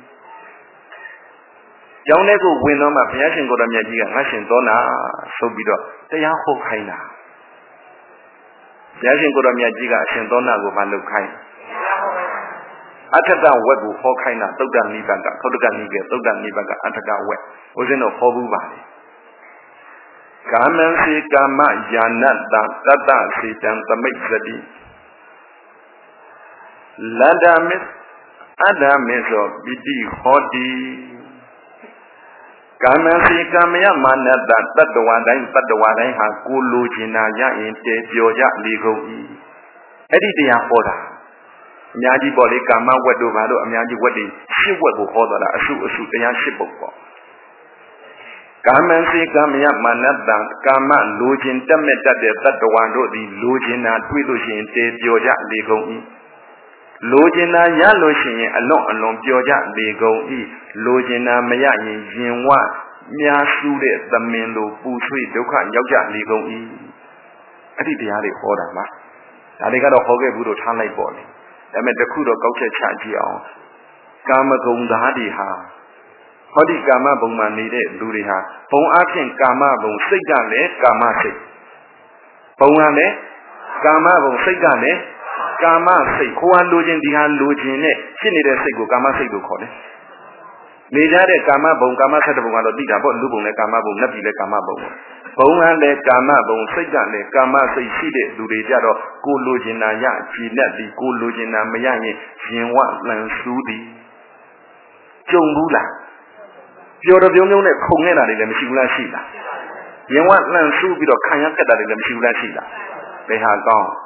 ကျောင်းထဲကိုဝင်တော့မှဘုရားရှင်ကိုယ်တော်မြတ်ကြီးကငါရှင်သောနာဆိုပြီးတော့တရားဟောခိုင်းတာဘုရားရှင်ကိုယ်တော်မြတ်ကြီးကအရှင်သောနာကိုမလုပ်ခိုင်းအထက်ကဝက်ကိုဟောခိုင်းတာသုတ္တနိဗ္ဗာန်ကသုတ္တကနိကေသုတ္တနိဗ္ဗာန်ကအထက်ကဝက်ဦးဇင်းတို့ဟောဘူးပါလေကာမံစေကာမယာနတ္တတတ္တစေတံသမိတ်စတိလန္ဒမေအဒ္ဓမေသောပိတိဟောတိကာမံစေကာမယမာနတ္တတတ္တဝါတိုင်းဟာကိုလိုချင်တာရရင်တည်ပြောကြလေကုန်၏အဲ့ဒီတရားဟောတာအများကြီးပေါ့လေကာမဝက်တို့ဘာလို့အများကြီးဝက်တွေရှစ်ဝက်ကိုဟောတော်တာအစုတရားရှစ်ပုဒ်ပေါ့ကာမံစေကာမယမာနတ္တကာမလိုချင်တက်မဲ့တတ်တဲ့တတ္တဝါတို့သည်လိုချင်တာတွေ့လို့ရှိရင်တည်ပြောကြလေကုန်၏လိုချင်တာရလို့ရှိရင်အလွန်ပြောကြလေကုန်၏လိုချင်တာမရရင်ရင်ဝမြားစုတဲ့သမင်လိုပူဆွေးဒုက္ခရောက်ကြလေကုန်၏အဲ့ဒီတရားတွေဟောတာပါဒါတွေကတော့ဟောခဲ့ဘူးလို့ထားလိုက်ပေါ့လေဒါပေမဲ့တခုတော့ကောက်ချက်ချကြည့်အောင်ကာမဂုဏ်သားတွေဟာဟောဒီကာမဘုံမှာနေတဲ့လူတွေဟာဘုံအဖြစ်ကာမဘုံစိတ်ကလည်းကာမစိတ်ဘုံကလည်းကာမဘုံစိတ်ကလည်းကာမစိတ်ခိုးဟာလိုခြင်းဒီဟာလိုခြင်းနဲ့ဖြစ်နေတဲ့စိတ်ကိုကာမစိတ်လို့ခေါ်တယ်နေကြတဲ့ကာမဘုံကာမဆက်တဲ့ဘုံကတော့သိတာပေါ့လူဘုံလည်းကာမဘုံနတ်ပြည်လည်းကာမဘုံဘုံကလည်းကာမဘုံစိတ်ကလည်းကာမစိတ်ရှိတဲ့လူတွေကြတော့ကိုလိုချင်တာရကြည်နဲ့သည်ကိုလိုချင်တာမရရင်ရင်ဝလန်ဆူးသည်ကြုံဘူးလားပြောတော့ပြုံးပြုံးနဲ့ခုံနေတာတွေလည်းမရှိဘူးလားရှိလားရင်ဝလန်ဆူးပြီးတော့ခံရကက်တာတွေလည်းမရှိဘူးလားရှိလားဘယ်ဟာကောင်း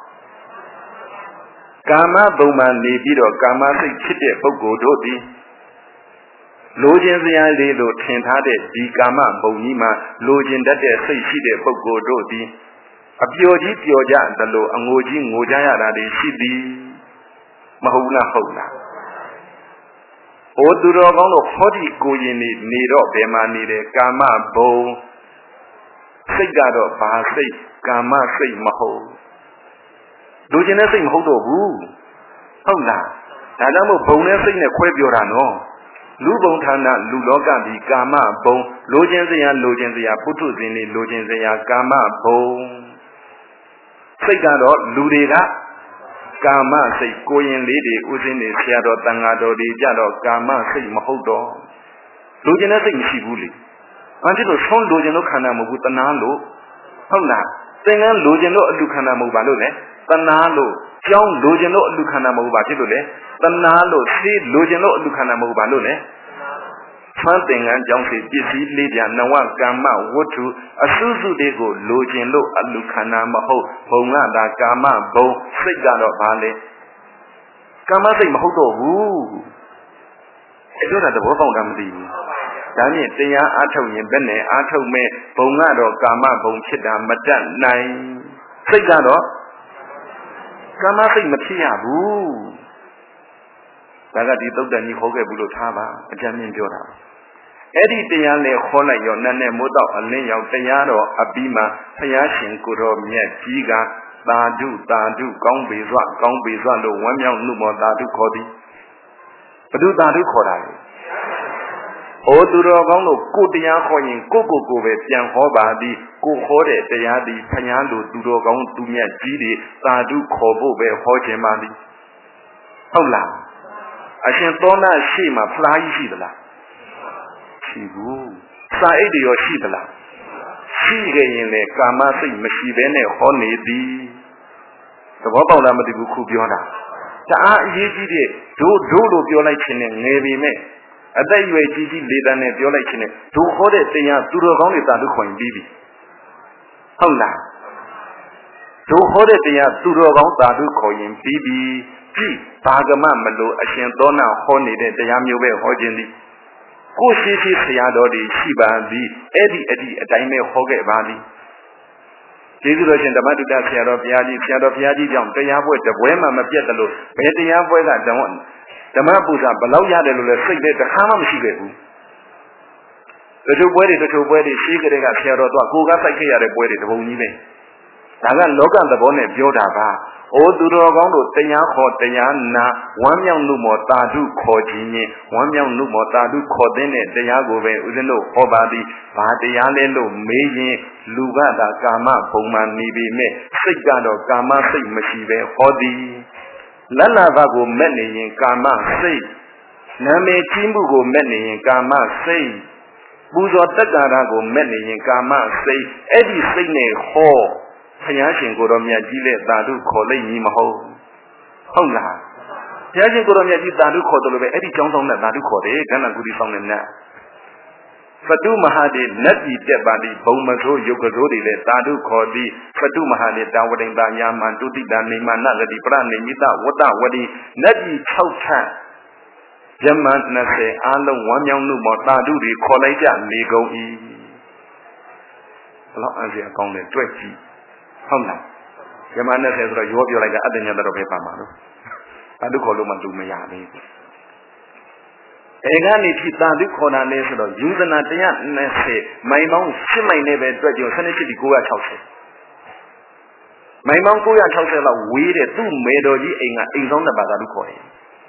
ကာမဘုံမှာနေပြီးတော့ကာမစိတ်ဖြစ်တဲ့ပုဂ္ဂိုလ်တို့သည်လိုချင်စရာလေးလို့ထင်ထားတဲ့ဒီကာမဘုံကြီးမှာလိုချင်တတ်တဲ့စိတ်ရှိတဲ့ပုဂ္ဂိုလ်တို့သည်အပျော်ကြီးပျော်ကြသလိုအငိုကြီးငိုကြရတာတွေရှိသည်မဟုတ်လားဟုတ်လားဟိုသူတော်ကောင်းတို့ဟောဒီကိုရင်နေတော့ဘယ်မှာနေတယ်ကာမဘုံစိတ်ကတော့ဘာစိတ်ကာမစိတ်မဟုတ်လိုချင်တဲ့စိတ်မဟုတ်တော့ဘူးဟုတ်လားဒါကြောင့်မို့ဘုံနဲ့စိတ်နဲ့ခွဲပြောတာနော်လူဘုံဌာနလူလောကဒီကာမဘုံလိုချင်စရာပုထုဇဉ်တွေလိုချင်စရာကာမဘုံစိတ်ကတော့လူတွေကကာမစိတ်ကိုရင်လေးတွေဥစဉ်တွေဆရာတော်တန်ဃာတော်တွေကြတော့ကာမစိတ်မဟုတ်တော့လိုချင်တဲ့စိတ်မရှိဘူးလေဘာဖြစ်လို့ဆုံးလိုချင်လို့ခန္ဓာမဟုတ်ဘူးတဏှာလို့ဟုတ်လားသင်္ကန်းလိုချင်လို့အလူခန္ဓာမဟုတ်ပါလို့လေတဏှာလို့ကြောင်းလိုချင်လို့အလူခန္ဓာမဟုတ်ပါဖြစ်လို့လေတဏှာလို့သိလိုချင်လို့အလူခန္ဓာမဟုတ်ပါလို့လေသံသင်္ကန်းကြောင့်စီပစ္စည်းလေးပြနဝကမ္မဝတ္ထုအစုစုတွေကိုလိုချင်လို့အလူခန္ဓာမဟုတ်ဘုံကသာကာမဘုံစိတ်ကတော့ဘာလဲကာမစိတ်မဟုတ်တော့ဘူးအဲ့ဒါသဘောပေါက်တာမသိဘူးဒါဖြင့်တရားအားထုတ်ရင်ဘယ်နဲ့အားထုတ်မဲ့ဘုံကတော့ကာမဘုံဖြစ်တာမတတ်နိုင်စိတ်ကတော့ကာမစိတ်မဖြစ်ရဘူးဒါကဒီသုတ်တန်ကြီးဟောခဲ့ဘူးလို့ထားပါအကြံဉာဏ်ပြောတာအဲ့ဒီတရားနဲ့ခေါ်လိုက်ရောနတ်နဲ့မိုးတော့အလင်းရောက်တရားတော်အပြီးမှာဘုရားရှင်ကိုတော်မြတ်ကြီးကသာဓုကောင်းပေစွလို့ဝမ်းမြောက်နှုမောသာဓုခေါ်သည်ဘုဒ္ဓသာဓုခေါ်တာလေဟောသူတော်ကောင်းတို့ကိုတရားခေါ်ရင်ကိုပဲပြန်ဟောပါသည်ကိုဟောတဲ့တရားသည်ဘုရားလိုသူတော်ကောင်းသူမြတ်ကြီးတွေသာဓုခေါ်ဖို့ပဲဟောခြင်းပါသည်ဟုတ်လားအရှင်သောနာရှိမှဖလားကြီးရှိသလားရှိဘူးစာအိတ်တွေရောရှိသလားရှိခဲ့ရင်လေကာမစိတ်မရှိဘဲနဲ့ဟောနေသည်သဘောပေါက်လားမသိဘူးခုပြောတာအားအရေးကြီးတဲ့ဒို့လို့ပြောလိုက်ခြင်းနဲ့ငယ်ပေမဲ့အသက်အရွယ်ကြီးလေတန်းနဲ့ပြောလိုက်ခြင်းနဲ့ဒို့ဟောတဲ့တရားသူတော်ကောင်းတွေသာဓုခေါ်ရင်ပြီးပြီဟုတ်လားဒို့ဟောတဲ့တရားသူတော်ကောင်းသာဓုခေါ်ရင်ပြီးပြီကြည့်ဘာကမှမလို့အရှင်သောနာဟောနေတဲ့တရားမျိုးပဲဟောခြင်းသည်ကိုရှိရှိဆရာတော်တွေရှိပါသည်အဲ့ဒီအတိုင်းပဲဟောခဲ့ပါသည်ကျေးဇူးတော်ရှင်ဓမ္မတုတ္တဆရာတော်ဘုရားကြီးကြောင့်တရားပွဲတပွဲမှမပြတ်တယ်လို့ဘယ်တရားပွဲကဓမ္မပူဇာဘလောက်ရတယ်လို့လဲစိတ်နဲ့တခါမှမရှိခဲ့ဘူးတချို့ပွဲတွေရှိကြတဲ့ကဆရာတော်တော့ကိုကစိုက်ခဲ့ရတဲ့ပွဲတွေတပုံကြီးပဲဒါကလောကသဘောနဲ့ပြောတာပါအိုးသူတော်ကောင်းတို့တရားခေါ်တရားနာဝမ်းမြောက်မှုမောတာဓုခေါ်ခြင်းဖြင့်ဝမ်းမြောက်မှုမောတာဓုခေါ်တဲ့တရားကိုပဲဦးဇင်းတို့ဟောပါသည်ဘာတရားလဲလို့မေးရင်လူကသာကာမဘုံမှနေပေမဲ့စိတ်ကတော့ကာမစိတ်မရှိပဲဟောသည်လလဘကိုမဲ့နေရင်ကာမစိတ်နာမည်ကြီးမှုကိုမဲ့နေရင်ကာမစိတ်ပူဇော်တက်တာကိုမဲ့နေရင်ကာမစိတ်အဲ့ဒီစိတ်နဲ့ဟောဘုရားရှင်ကိုတော်မြတ်ကြီးလက်သာဓုခေါ်လိုက်မည်မဟုတ်ဟုတ်လားဘုရားရှင်ကိုတော်မြတ်ကြီးသာဓုခေါ်တယ်လို့ပဲအဲ့ဒီကျောင်းဆောင်နဲ့သာဓုခေါ်တယ်ကဏ္ဍကုတိဆောင်နဲ့နတ်ဖတုမဟာတိနတ်ပြည်တက်ပါသည်ဘုံမဆိုးယုတ်ကစိုးတွေလည်းသာဓုခေါ်သည်ဖတုမဟာတိတာဝတိန်တာယာမန်တုတိတာနေမနလတိပရနေမိတဝတ္တဝတိနတ်ပြည်6ထပ်ယမန်20အားလုံးဝမ်းမြောက်မှုမောသာဓုတွေခေါ်လိုက်ကြနေကုန်၏ဘလောက်အစရာကောင်းတယ်တွေ့ကြည့်ဟုတ်လားယမန်20ဆိုတော့ရောပြောလိုက်တာအတ္တညတတော့ပဲပါမှာလို့သာဓုခေါ်လို့မှလူမရသေးဘူးအဲကနေဖြစ်သာဓုခေါ်တာလဲဆိုတော့ယူဇနာ120မိုင်ပေါင်း8မိုင်နဲ့ပဲတွက်ကြည့်17ဒီ960မိုင်ပေါင်း960လောက်ဝေးတဲ့သူ့မေတော်ကြီးအိမ်ကအိမ်ဆောင်တဲ့ဘာသာဓုခေါ်တယ်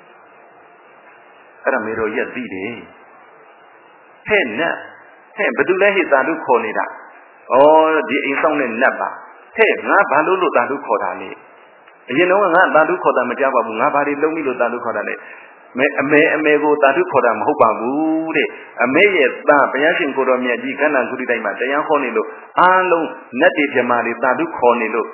အဲ့ဒါမေတော်ကြီးသိတယ်ဟဲ့နတ်ဟဲ့ဘယ်သူလဲဟိသာဓုခေါ်နေတာဩဒီအိမ်ဆောင်တဲ့နတ်ပါဟဲ့ငါဘာလို့သာဓုခေါ်တာလဲအရင်တော့ငါသာဓုခေါ်တာမကြပါဘူးငါဘာတွေလုံးပြီလို့သာဓုခေါ်တာလဲအမေကိုသာဓုခေါ်တာမဟုတ်ပါဘူးတဲ့အမေရဲ့သားဘုရားရှင်ကိုတော်မြတ်ကြီးကဏ္ဍကုတိတိုင်းမှာတရားဟောနေလို့အားလုံးနတ်တွေပြမာတွေသာဓုခေါ်နေလို့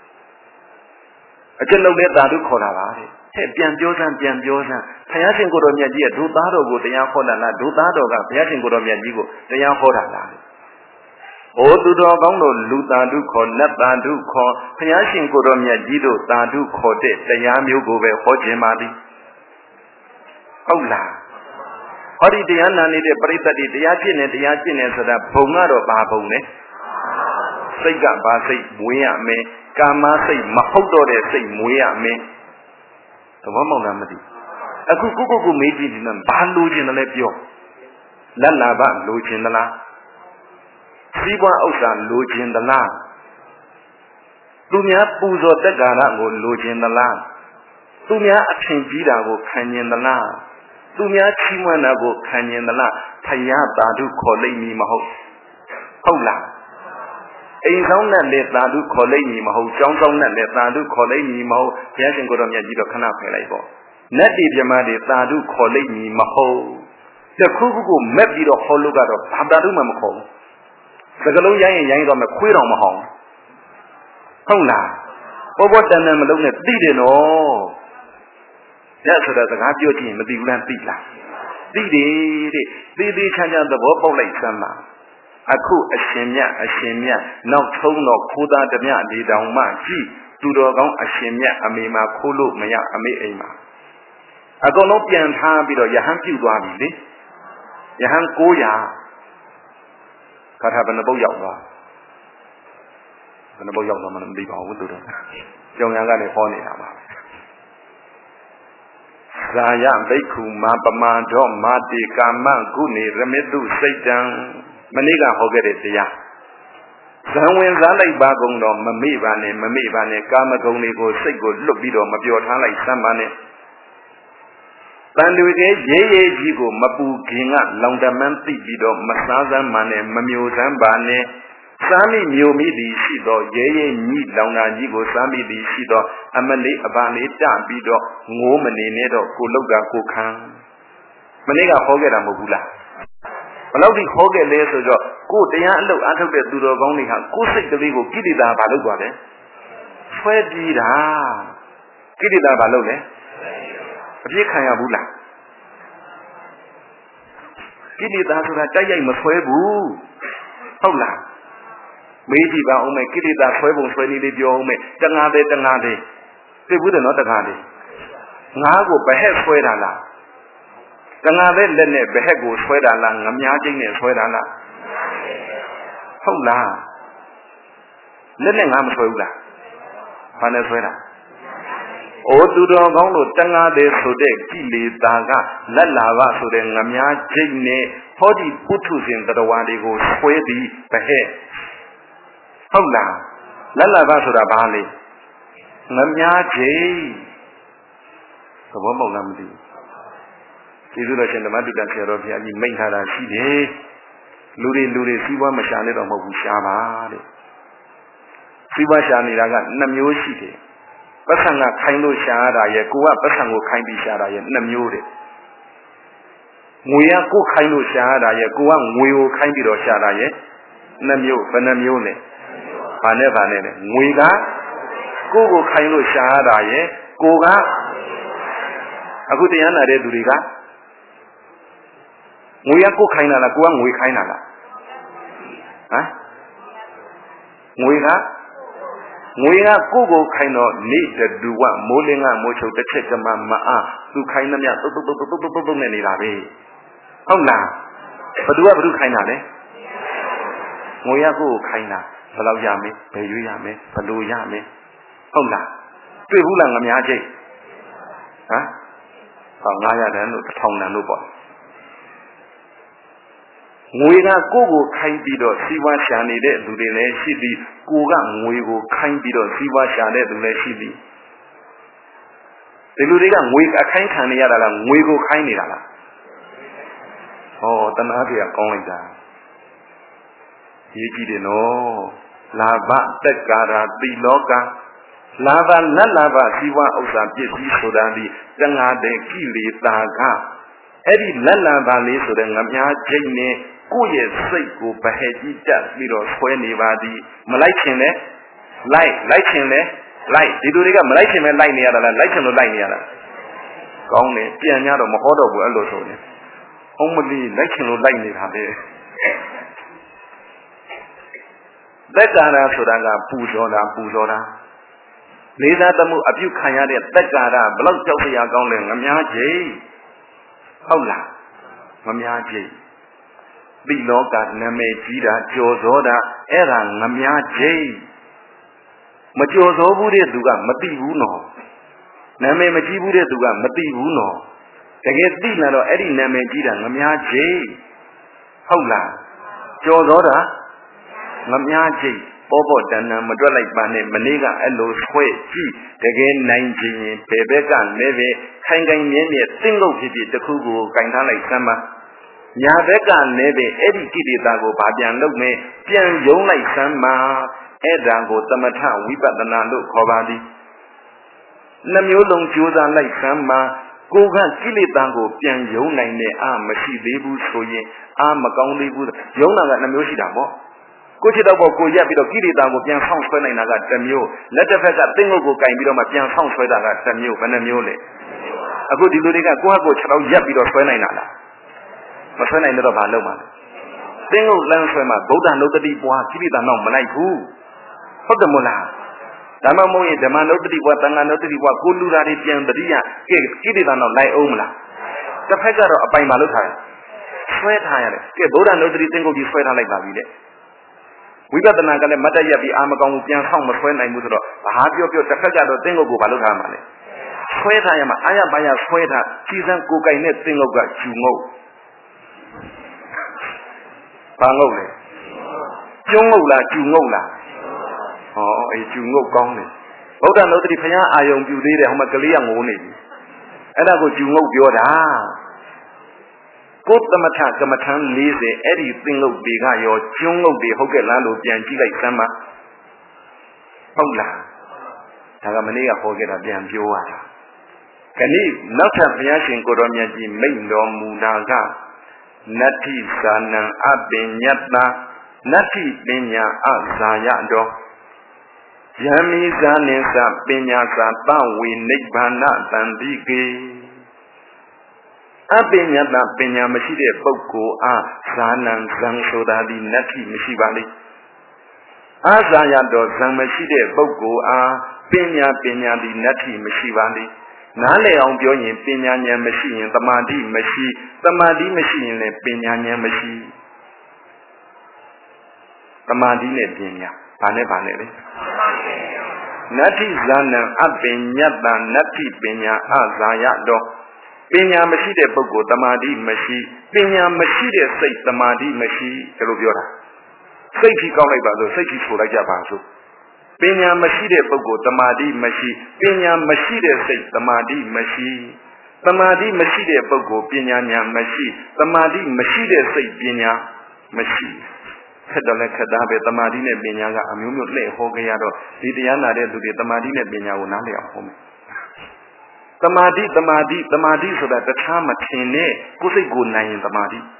အကျဉ်းလုံးနဲ့သာဓုခေါ်တာပါတဲ့ဟဲ့ပြန်ပြောစမ်းဘုရားရှင်ကိုတော်မြတ်ကြီးရဲ့ဒုသားတော်ကိုတရားဟောတာလားဒုသားတော်ကဘုရားရှင်ကိုတော်မြတ်ကြီးကိုတရားဟောတာလားအိုသူတော်ကောင်းတို့လူသာဓုခေါ်နတ်သာဓုခေါ်ဘုရားရှင်ကိုတော်မြတ်ကြီးတို့သာဓုခေါ်တဲ့တရားမျိုးကိုပဲဟောခြင်းပါသည်ဟုတ်လားဟောဒီတရားနာနေတဲ့ပရိသတ်တွေတရားကျင့်နေဆိုတာဘုံကတော့ဘာဘုံလဲစိတ်ကဘာစိတ်မွေးရမယ်ကာမစိတ်မဟုတ်တော့တဲ့စိတ်မွေးရမယ်သဘောပေါက်လားမသိအခုကိုမေးကြည့်ဒီမှာဘာလိုချင်တယ်လဲပြောလက်လာဘလိုချင်သလားစီးပွားဥစ္စာလိုချင်သလားသူများပူဇော်တက်တာကိုလိုချင်သလားသူများအထင်ကြီးတာကိုခံကျင်သလားသူများချီးမွမ်းတာကိုခံကျင်သလားဖယားသာဓုခေါ်လိမ့်မည်မဟုတ်ဟုတ်လားအိမ်ဆောင်နဲ့လည်းသာဓုခေါ်လိမ့်မည်မဟုတ်ကျောင်းဆောင်နဲ့လည်းသာဓုခေါ်လိမ့်မည်မဟုတ်ဘုရားရှင်ကိုတော်မြတ်ကြီးတော့ခဏဖယ်လိုက်ပေါ့နတ်တိပြမတွေသာဓုခေါ်လိမ့်မည်မဟုတ်တခုခုမက်ပြီးတော့ဟောလို့ကတော့ဘာသာဓုမှမခေါ်ဘူးစကလုံးရိုင်းတော့မခွေးတော်မဟောင်းဟုတ်လားဘောတန်တန်မလုံးနဲ့သိတယ်နော်ညဆိုတာစကားပြောကြည့်ရင်မသိဘူးလားသိလားသိတယ်တဲ့သေးချာသဘောပေါက်လိုက်စမ်းပါအခုအရှင်မြတ်နောက်ထုံးတော့ခိုးသားဓမြဒီတောင်မှကြည့်သူတော်ကောင်းအရှင်မြတ်အမေမှာခိုးလို့မရအမေအိမ်မှာအကုန်လုံးပြန်ထားပြီးတော့ယဟန်ပြုတ်သွားပြီလေယဟန်900ခါထာဘယ်နှပုတ်ရောက်သွားဘယ်နှပုတ်ရောက်သွားမှမသိပါဘူးသူတို့ကြောင်ရံကလည်းဟောနေတာပါဇာယဘိက္ခုမပမာဒေါမာတိကာမကုနေရမေတုစိတ်တံမနေ့ကဟောခဲ့တဲ့တရားဇံဝင်စားလိုက်ပါကုန်တော့မမေ့ပါနဲ့ကာမဂုဏ်တွေကိုစိတ်ကိုလွတ်ပြီးတော့မပြော်ထားလိုက်စမ်းပါနဲ့တန်တွေကရေးကြီးကိုမပူခင်ကလောင်တမန်းသိပြီးတော့မစားစမ်းပါနဲ့မမျိုးစမ်းပါနဲ့စားမိမျိုးမိသည်ရှိတော့ရေးညိလောင်တာကြီးကိုစားမိသည်ရှိတော့အမလေးအပါလေးတပြီးတော့ငိုးမနေနဲ့တော့ကိုလောက်တာကိုခံမနေ့ကဟောခဲ့တာမဟုတ်ဘူးလားဘယ်လောက်ဒီဟောခဲ့လဲဆိုတော့ကိုတရားအလုပ်အထုတ်တဲ့သူတော်ကောင်းတွေဟာကိုစိတ်ကလေးကိုကိလေသာဘာလုပ်သွားလဲဆွဲပြေးတာကိလေသာဘာလုပ်လဲပြစ်ခံရဘူးလားကိလေသာဆိုတာတိုက်ရိုက်မဆွဲဘူးဟုတ်လားမေးကြည့်ပါဦးမယ်ကိလေသာဆွဲပုံဆွဲနည်းလေးပြောဦးမယ်တငါသေးသိဘူးတယ်နော်တငါသေးငါးကိုဘဟက်ဆွဲတာလားတငါသေးလက်နဲ့ဘဟက်ကိုဆွဲတာလားငမြားချင်းနဲ့ဆွဲတာလားဟုတ်လားလက်နဲ့ငါမဆွဲဘူးလားဘာနဲ့ဆွဲတာအိုသူတော်ကောင်းတို့တန်ငါသေးဆိုတဲ့ကိလေသာကလက်လာပါဆိုတဲ့ငမြားချင်းနဲ့ဟောဒီပုထုဇဉ်တရားဝါတွေကိုဆွဲပြီးဘဟက်ဟုတ်လားလက်လာပါဆိုတာဘာလဲငမြားချင်းသဘောပေါက်လားမသိဘူးကျေးဇူးတော်ရှင်ဓမ္မတုတ္တဆရာတော်ဘုရားကြီးမိန့်ထားတာရှိတယ်လူတွေစီးပွားမရှာနဲ့တော့မဟုတ်ဘူးရှားပါတဲ့စီးပွားရှာနေတာက2မျိုးရှိတယ်ပတ်စံကခိုင်းလို့ရှားတာရဲ့ကိုကပတ်စံကိုခိုင်းပြီးရှားတာရဲ့2မျိုးတဲ့ငွေကကိုခိုင်းလို့ရှားတာရဲ့ကိုကငွေကိုခိုင်းပြီးတော့ရှားတာရဲ့2မျိုးဘယ်နှမျိုးလဲဘာနဲ့လဲငွေကကိုခိုင်းလို့ရှားတာရဲ့ကိုကအခုတရားနာတဲ့သူတွေကငွေကကိုခိုင်းတာလားကိုကငွေခိုင်းတာလားဟမ်ငွေကကိုခိုင်းတော့နေတူဝမိုးလင်းကမိုးချုပ်တစ်ချက်ကမှမအားသူခိုင်းသမျှတုတ်နဲ့နေတာပဲဟုတ်လားဘသူခိုင်းတာလဲငွေကကိုခိုင်းတာဘယ်လောက်ရမလဲဘယ်ရွေးရမလဲဘယ်လိုရမလဲဟုတ်လားတွေ့ဘူးလားငမြားချိတ်ဟမ်900တန်းတို့1000တန်းတို့ပေါ့ငွေကကိုခိုင်းပြီးတော့စီးပွားရှာနေတဲ့လူတွေလည်းရှိပြီးကိုကငွေကိုခိုင်းပြီးတော့စီးပွားရှာတဲ့လူလည်းရှိပြီးဒီလူတွေကငွေအခိုင်းခံနေရတာလားငွေကိုခိုင်းနေတာလားဟောတနာပြကောင်းလိုက်တာရေးကြည့်တယ်နော်လာဘတက်ကာရာတိလောကလာဘလက်လာဘစီးပွားဥစ္စာပစ္စည်းဆိုတာဒီတငါတဲ့ကိလေသာကအဲ့ဒီလက်လာဘလေးဆိုတဲ့ငမြားချိန်နဲ့ကိုယ့်ရဲ့စိတ်ကိုဗဟဲကြီးတက်ပြီးတော့ဆွဲနေပါသည်မလိုက်ခင်လဲလိုက်ခင်လဲလိုက်ဒီလူတွေကမလိုက်ခင်ပဲလိုက်နေရတာလားလိုက်ခင်လို့လိုက်နေရတာကောင်းတယ်ပြန်ကြတော့မဟောတော့ဘူးအဲ့လိုဆိုရင်အုံးမလီလိုက်ခင်လို့လိုက်နေတာလေသက်ကာရဆိုတာကပူဇော်တာလေးစားသမှုအပြုခံရတဲ့သက်ကာရဘလောက်ကြောက်စရာကောင်းလဲငမြားကြီးဟုတ်လားငမြားကြီးဒီလောကနာမည်ကြီးတာကြော်စောတာအဲ့ဒါငမြားကြီးမကြော်စောဘူးတဲ့သူကမသိဘူးနော်နာမည်မကြီးဘူးတဲ့သူကမသိဘူးနော်တကယ်သိလာတော့အဲ့ဒီနာမည်ကြီးတာငမြားကြီးဟုတ်လားကြော်စောတာငမြားကြီးပေါ်တန်တန်မတွက်လိုက်ပါနဲ့မနေ့ကအဲ့လိုဆွဲကြည့်တကယ်နိုင်ခြင်းရင်ဘယ်ဘက်ကလဲပဲခိုင်မြဲသင်္ကုတ်ဖြစ်တခုကိုကင်ထားလိုက်စမ်းပါညာဘက်ကလည်းပဲအဲ့ဒီကိလေသာကိုဗာပြန်လုပ်မယ်ပြန်ယုံလိုက်စမ်းပါအဲ့ဒါကိုသမထဝိပဿနာလို့ခေါ်ပါသည်နှမျိုးလုံးကြိုးစားလိုက်စမ်းပါကိုကကိလေသာကိုပြန်ယုံနိုင်တဲ့မရှိသေးဘူးဆိုရင်မကောင်းသေးဘူးယုံတာကနှမျိုးရှိတာပေါ့ကိုချစ်တော့ကိုရက်ပြီးတော့ကိလေသာကိုပြန်ဆောင်ဆွဲနိုင်တာကတစ်မျိုးလက်တစ်ဖက်ကသင်္ကုတ်ကိုကင်ပြီးတော့မှပြန်ဆောင်ဆွဲတာကတစ်မျိုးဘယ်နှမျိုးလဲအခုဒီလူတွေကကိုယ့်ဟာကိုယ်6ရက်ပြီးတော့ဆွဲနိုင်တာလားမဆွဲနိုင်တော့ဘာလုပ်မှာလဲသင်္ကုတ်လမ်းဆွဲမှာဗုဒ္ဓနုတ္တိပွားကိလေသာတော့မလိုက်ဘူးဟုတ်တယ်မို့လားဓမ္မမို့ရင်ဓမ္မနုတ္တိပွားသံဃာနုတ္တိပွားကိုလူသားတွေပြန်တတိယကိလေသာတော့လိုက်အောင်မလားတစ်ဖက်ကတော့အပိုင်မလုပ်ထားတယ်ဆွဲထားရတယ်ကဲဗုဒ္ဓနုတ္တိသင်္ကုတ်ကြီးဆွဲထားလိုက်ပါပြီတဲ့ဝိပဿနာကလည်းမတ်တက်ရက်ပြီးမကောင်းဘူးပြန်ဆောင်မဆွဲနိုင်ဘူးဆိုတော့ဘာပြောတစ်ဖက်ကတော့သင်္ကုတ်ကိုဘာလုပ်ထားမှာလဲဆွဲထားရမှာအာရပါရဆွဲထားခြေစမ်းကိုယ်ကိုင်နဲ့သင်္ကုတ်ကဂျူငုတ်ဘာငုတ်လဲကျုံငုတ်လားဂျူငုတ်လားဟောဂျူငုတ်ကောင်းတယ်ဗုဒ္ဓနုတ္တိဘုရားအာယုံပြုသေးတယ်ဟိုမှာကလေးကငိုနေပြီအဲ့ဒါကိုဂျူငုတ်ပြောတာကိုသမထကမ္မထံ40အဲ့ဒီသင်္ကုတ်တွေကရောကျုံငုတ်တွေဟုတ်ကဲ့လားလို့ပြန်ကြည့်လိုက်စမ်းပါဟုတ်လားဒါကမနေ့ကဟောခဲ့တာပြန်ပြောရတာခဏနောက်ထပ်ဘုရားရှင်ကိုတော်မြတ်ကြီးမိန့်တော်မူတာကနတ္ထိသာနံအပင်ညတ္တနတ္ထိပညာအဇာယတော်ယံမိဇာနိသပညာသာတဝေနိဗ္ဗာနတံတိကေအပညာတပညာမရှိတဲ့ပုဂ္ဂိုလ်အားဇာနံဇံဆိုတာဒီနတ္ထိမရှိပါလိအာဇာယတော်ဇံမရှိတဲ့ပုဂ္ဂိုလ်အားပညာဒီနတ္ထိမရှိပါလိနားလည်အောင်ပြောရင်ပညာဉာဏ်မရှိရင်သမာဓိမရှိသမာဓိမရှိရင်လည်းပညာဉာဏ်မရှိသမာဓိနဲ့ပညာဘာနဲ့လဲနတ္ထိဇာနံအပညာတနတ္ထိပညာအာဇာယတော်ပညာမရှိတဲ့ပုဂ္ဂိုလ်သမာဓိမရှိပညာမရှိတဲ့စိတ်သမာဓိမရှိဒါလိုပြောတာစိတ်ကြီးကောင်းလိုက်ပါလို့စိတ်ကြီးဆိုလိုက်ကြပါစို့ပညာမရှိတဲ့ပုဂ္ဂိုလ်သမာဓိမရှိပညာမရှိတဲ့စိတ်သမာဓိမရှိသမာဓိမရှိတဲ့ပုဂ္ဂိုလ်ပညာဉာဏ်မရှိသမာဓိမရှိတဲ့စိတ်ပညာမရှိခက်တော့လည်းခက်သားပဲသမာဓိနဲ့ပညာကအမျိုးမျိုးလှည့်ဟောကြရတော့ဒီတရားနာတဲ့လူတွေသမာဓိနဲ့ပညာကိုနားလည်အောင်ဟောမယ်သမာဓိဆိုတာတခြားမထင်နဲ့ကိုယ်စိတ်ကိုနိုင်ရင်သမာဓိ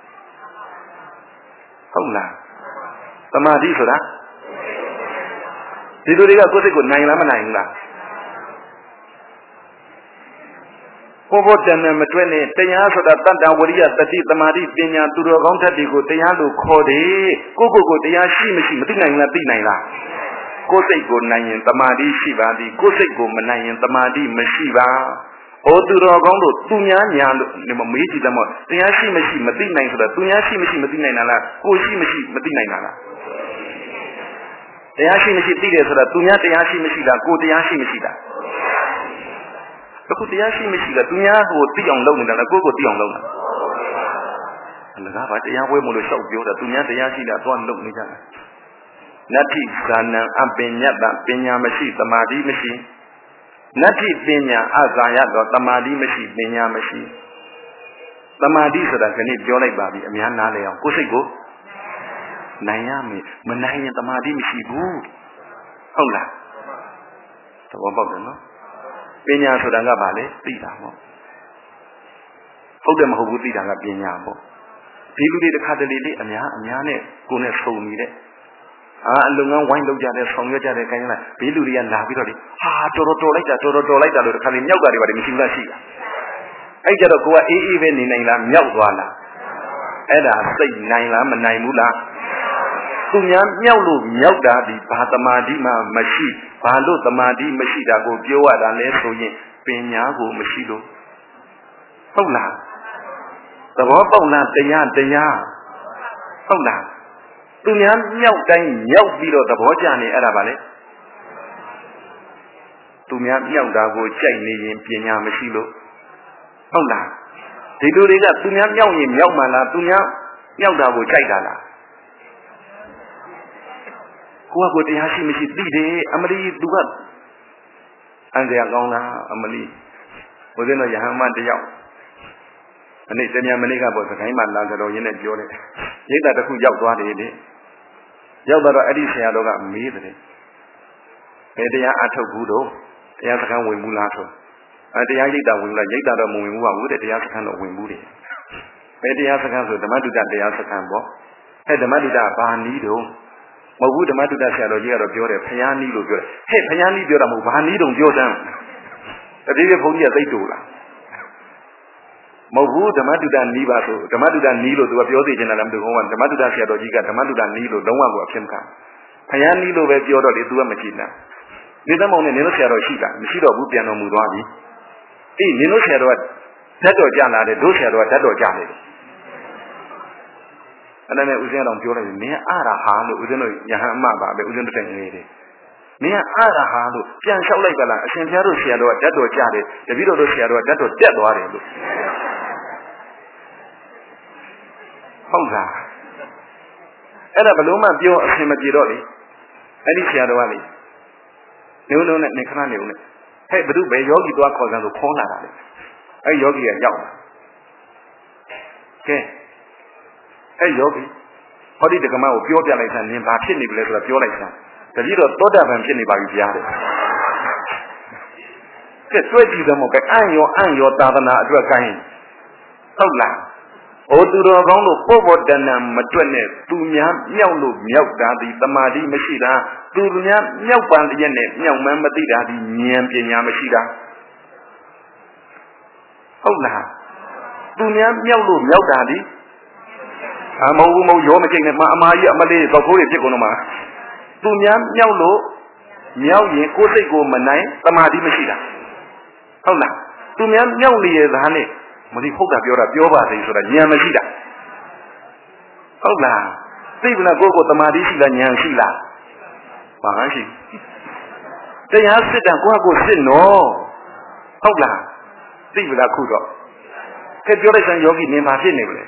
ဟုတ်လားသမာဓိဆိုတာဒီလူတွေကကိုယ်စိတ်ကိုနိုင်လားမနိုင်ဘူးလားဘောတဏ္ဍမတွဲနဲ့တရားဆိုတာတတ္တဝရိယတတိသမာဓိပညာသူတော်ကောင်းတတ်တွေကိုတရားလို့ခေါ်တယ်ကိုတရားရှိမရှိမသိနိုင်လားသိနိုင်လားကိုယ်စိတ်ကိုနိုင်ရင်သမာဓိရှိပါသည်ကိုယ်စိတ်ကိုမနိုင်ရင်သမာဓိမရှိပါဩသူတော်ကောင်းတို့သူများညာလို့ဒီမှာမေးကြည့်တယ်မို့တရားရှိမရှိမသိနိုင်ဆိုတော့သူများရှိမရှိမသိနိုင်တာလားကိုရှိမရှိမသိနိုင်တာလားတရားရှိမရှိသိတယ်ဆိုတော့သူများတရားရှိမရှိတာကိုတရားရှိမရှိတာအခုတရားရှိမရှိကသူများကိုသိအောင်လုပ်နေတာလားကိုသိအောင်လုပ်တာအလကားပါတရားဝဲမို့လို့ရှောက်ပြောတာသူများတရားရှိတာသွားလုပ်နေကြတာနတ္ထိဇာနံအပညာတပညာမရှိသမာဓိမရှိနတ္ထိပညာအဇာယတော့သမာဓိမရှိပညာမရှိသမာဓိဆိုတာခဏပြောလိုက်ပါပြီအများနားလဲအောင်ကိုယ်စိတ်ကိုနိုင်ရမယ်မနိုင်ရင်သမာဓိမရှိဘူးဟုတ်လားသဘောပေါက်တယ်နော်ပညာဆိုတာကဘာလဲသိတာပေါ့ဟုတ်တယ်မဟုတ်ဘူးသိတာကပညာပေါ့ဒီလူတွေတစ်ခါတလေလေးအများနဲ့ကိုယ်နဲ့ဆုံနေတဲ့အလုံငန်းဝိုင်းလုပ်ကြတဲ့ဆောင်ရွက်ကြတဲ့ခိုင်းလိုက်ဘေးလူတွေကလာပြီးတော့လေဟာတော်လိုက်တာလို့တစ်ခါလေမြောက်တာတွေပါတယ်မရှိလားရှိတာအဲ့ကြတော့ကိုကအေးပဲနေနိုင်လားမြောက်သွားလားအဲ့ဒါစိတ်နိုင်လားမနိုင်ဘူးလားသူများမြောက်လို့မြောက်တာဒီဘာသမာဓိမှမရှိဘာလို့သမာဓိမရှိတာကိုပြောရတာလဲဆိုရင်ပညာကိုမရှိလို့ဟုတ်လားသဘောပေါက်လားတရားဟုတ်လားသူများမြောက်တိုင်းမြောက်ပြီးတော့သဘောကျနေအဲ့ဒါပါလေသူများမြောက်တာကိုကြိုက်နေရင်ပညာမရှိလို့ဟုတ်လားဒီလူတွေကသူများမြောက်ရင်မြောက်မှလားသူများမြောက်တာကိုကြိုက်တာလားကိုတရားရှိမရှိသိတယ်အမလီသူကအန်တရားကောင်းလားအမလီဘုရားတော်ယဟန်မတယောက်အနေ့တည်းမနေ့ကပေါ့စကိုင်းမှာလာကြတော့ရင်းနဲ့ပြောတယ်ရိတ်တာတစ်ခုရောက်သွားတယ်လေရောက်တော့အဲ့ဒီဆရာတော်ကမေးတယ်ဘယ်တရားအထုတ်ဘူးတော့တရားစခန်းဝင်ဘူးလားဆိုတရားရိတ်တာဝင်လားရိတ်တာတော့မဝင်ဘူးပါဘူးတဲ့တရားစခန်းတော့ဝင်ဘူးတယ်ဘယ်တရားစခန်းဆိုဓမ္မတုဒ္ဒတရားစခန်းပေါ့အဲ့ဓမ္မတုဒ္ဒဘာနည်းတော့မဟုတ်ဘူးဓမ္မတုဒ္ဒဆရာတော်ကြီးကတော့ပြောတယ်ဖယားနည်းလို့ပြောတယ်ဟဲ့ဖယားနည်းပြောတာမဟုတ်ဘာနည်းတုံပြောတယ်တတိယဘုန်းကြီးကသိတူလားမဟုတ်ဘူးဓမ္မတုဒ္ဒနီးပါဆိုဓမ္မတုဒ္ဒနီးလို့သူကပြောသိချင်တာလည်းမတူဘူးကဓမ္မတုဒ္ဒဆရာတော်ကြီးကဓမ္မတုဒ္ဒနီးလို့လုံးဝကိုအဖြစ်မခံဖယားနီးလို့ပဲပြောတော့လေသူကမကြည့်နဲ့နေသမုံနဲ့နင်တို့ဆရာတော်ရှိတာမရှိတော့ဘူးပြန်တော်မူသွားပြီအေးနင်တို့ဆရာတော်ကဓာတ်တော်ကြလာတယ်တို့ဆရာတော်ကဓာတ်တော်ကြတယ်အဲ့ဒါနဲ့ဦးဇင်းတော်ပြောလိုက်တယ်နင်အားရဟာလို့ဦးဇင်းတို့ယဟန်အမပါပဲဦးဇင်းတို့တိုင်နေတယ်နင်အားရဟာလို့ပြန်လျှောက်လိုက်ပါလားအရှင်ဘုရားတို့ဆရာတော်ကဓာတ်တော်ကြတယ်တပည့်တော်တို့ဆရာတော်ကဓာတ်တော်တက်သွားတယ်လို့ဟုတ်လားအဲ့ဒါဘလို့မှပြောအဆင်မပြေတော့လေအဲ့ဒီဆရာတော်ကလေနေဦးလုံးနဲ့နေခဏနေဦးနဲ့ဟဲ့ဘုဘယ်ယောဂီသွားခေါ်စမ်းလို့ခေါ်လာတာလေအဲ့ယောဂီကရောက်လာကဲအဲ့ယောဂီဟောဒီတက္ကမကိုပြောပြလိုက်စမ်းနင်ဘာဖြစ်နေပြီလဲဆိုတာပြောလိုက်စမ်းတတိတော့သောတာပန်ဖြစ်နေပါပြီဗျာတဲ့ကဲတွေ့ကြည့်သမောကအံ့ရောသာသနာအတွက်ကိုင်းဟုတ်လားဩသူတော်ကောင်းတို့ပုဗ္ဗတဏံမတွက်နဲ့သူများမြောက်လို့မြောက်တာဒီသမာဓိမရှိတာသူများမြောက်ပန်တရက်နဲ့မြောက်မှန်းမသိတာဒီဉာဏ်ပညာမရှိတာဟုတ်လားသူများမြောက်လို့မြောက်တာဒီမဟုတ်ဘူးမဟုတ်ရောမချိန်နဲ့အမားကြီးအမလေးတော့ခိုးရဖြစ်ကုန်တော့မှာသူများမြောက်လို့မြောက်ရင်ကိုယ်စိတ်ကိုမနိုင်သမာဓိမရှိတာဟုတ်လားသူများမြောက်နေရသားနဲ့မသိဟုတ်တာပြောတာပြောပါသေးဆိုတာဉာဏ်မရှိတာဟုတ်လားသိဗလားကိုယ့်ကိုယ်သမာဓိရှိလားဉာဏ်ရှိလားဘာမှရှိတရားစစ်တာကိုယ့်ကိုယ်စစ်နော်ဟုတ်လားသိဗလားခုတော့ကဲပြောလိုက်စမ်းယောဂီနင်ဘာဖြစ်နေလဲ